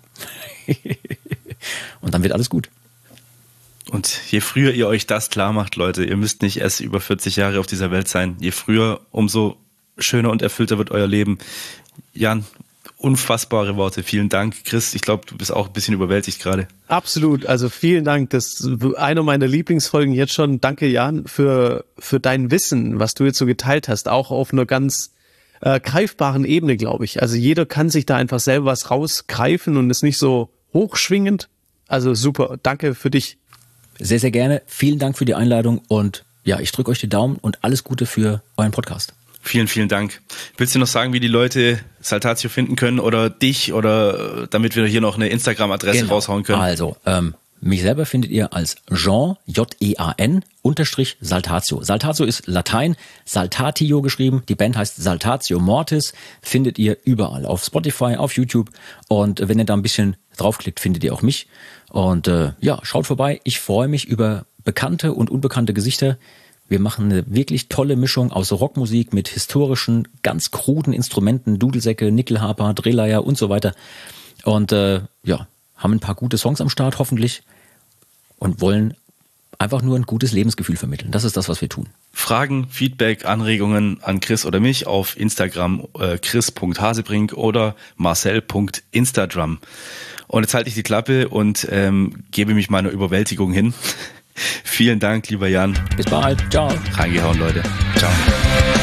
[SPEAKER 2] Und dann wird alles gut.
[SPEAKER 1] Und je früher ihr euch das klar macht, Leute, ihr müsst nicht erst über vierzig Jahre auf dieser Welt sein. Je früher, umso schöner und erfüllter wird euer Leben. Jan, unfassbare Worte. Vielen Dank, Chris. Ich glaube, du bist auch ein bisschen überwältigt gerade.
[SPEAKER 3] Absolut. Also vielen Dank. Das ist einer meiner Lieblingsfolgen jetzt schon. Danke, Jan, für, für dein Wissen, was du jetzt so geteilt hast. Auch auf einer ganz äh, greifbaren Ebene, glaube ich. Also jeder kann sich da einfach selber was rausgreifen und ist nicht so hochschwingend. Also super. Danke für dich.
[SPEAKER 2] Sehr, sehr gerne. Vielen Dank für die Einladung und ja, ich drücke euch die Daumen und alles Gute für euren Podcast.
[SPEAKER 1] Vielen, vielen Dank. Willst du noch sagen, wie die Leute Saltatio finden können oder dich oder damit wir hier noch eine Instagram-Adresse genau. raushauen können?
[SPEAKER 2] Also, ähm, mich selber findet ihr als Jean, J E A N, unterstrich Saltatio. Saltatio ist Latein, Saltatio geschrieben. Die Band heißt Saltatio Mortis. Findet ihr überall. Auf Spotify, auf YouTube. Und wenn ihr da ein bisschen draufklickt, findet ihr auch mich. Und äh, ja, schaut vorbei. Ich freue mich über bekannte und unbekannte Gesichter. Wir machen eine wirklich tolle Mischung aus Rockmusik mit historischen, ganz kruden Instrumenten, Dudelsäcke, Nickelharper, Drehleier und so weiter. Und äh, ja, haben ein paar gute Songs am Start hoffentlich und wollen einfach nur ein gutes Lebensgefühl vermitteln. Das ist das, was wir tun.
[SPEAKER 1] Fragen, Feedback, Anregungen an Chris oder mich auf Instagram äh, chris punkt hasebrink oder marcel punkt instagram. Und jetzt halte ich die Klappe und ähm, gebe mich meiner Überwältigung hin. Vielen Dank, lieber Jan.
[SPEAKER 2] Bis bald. Ciao.
[SPEAKER 1] Reingehauen, Leute. Ciao.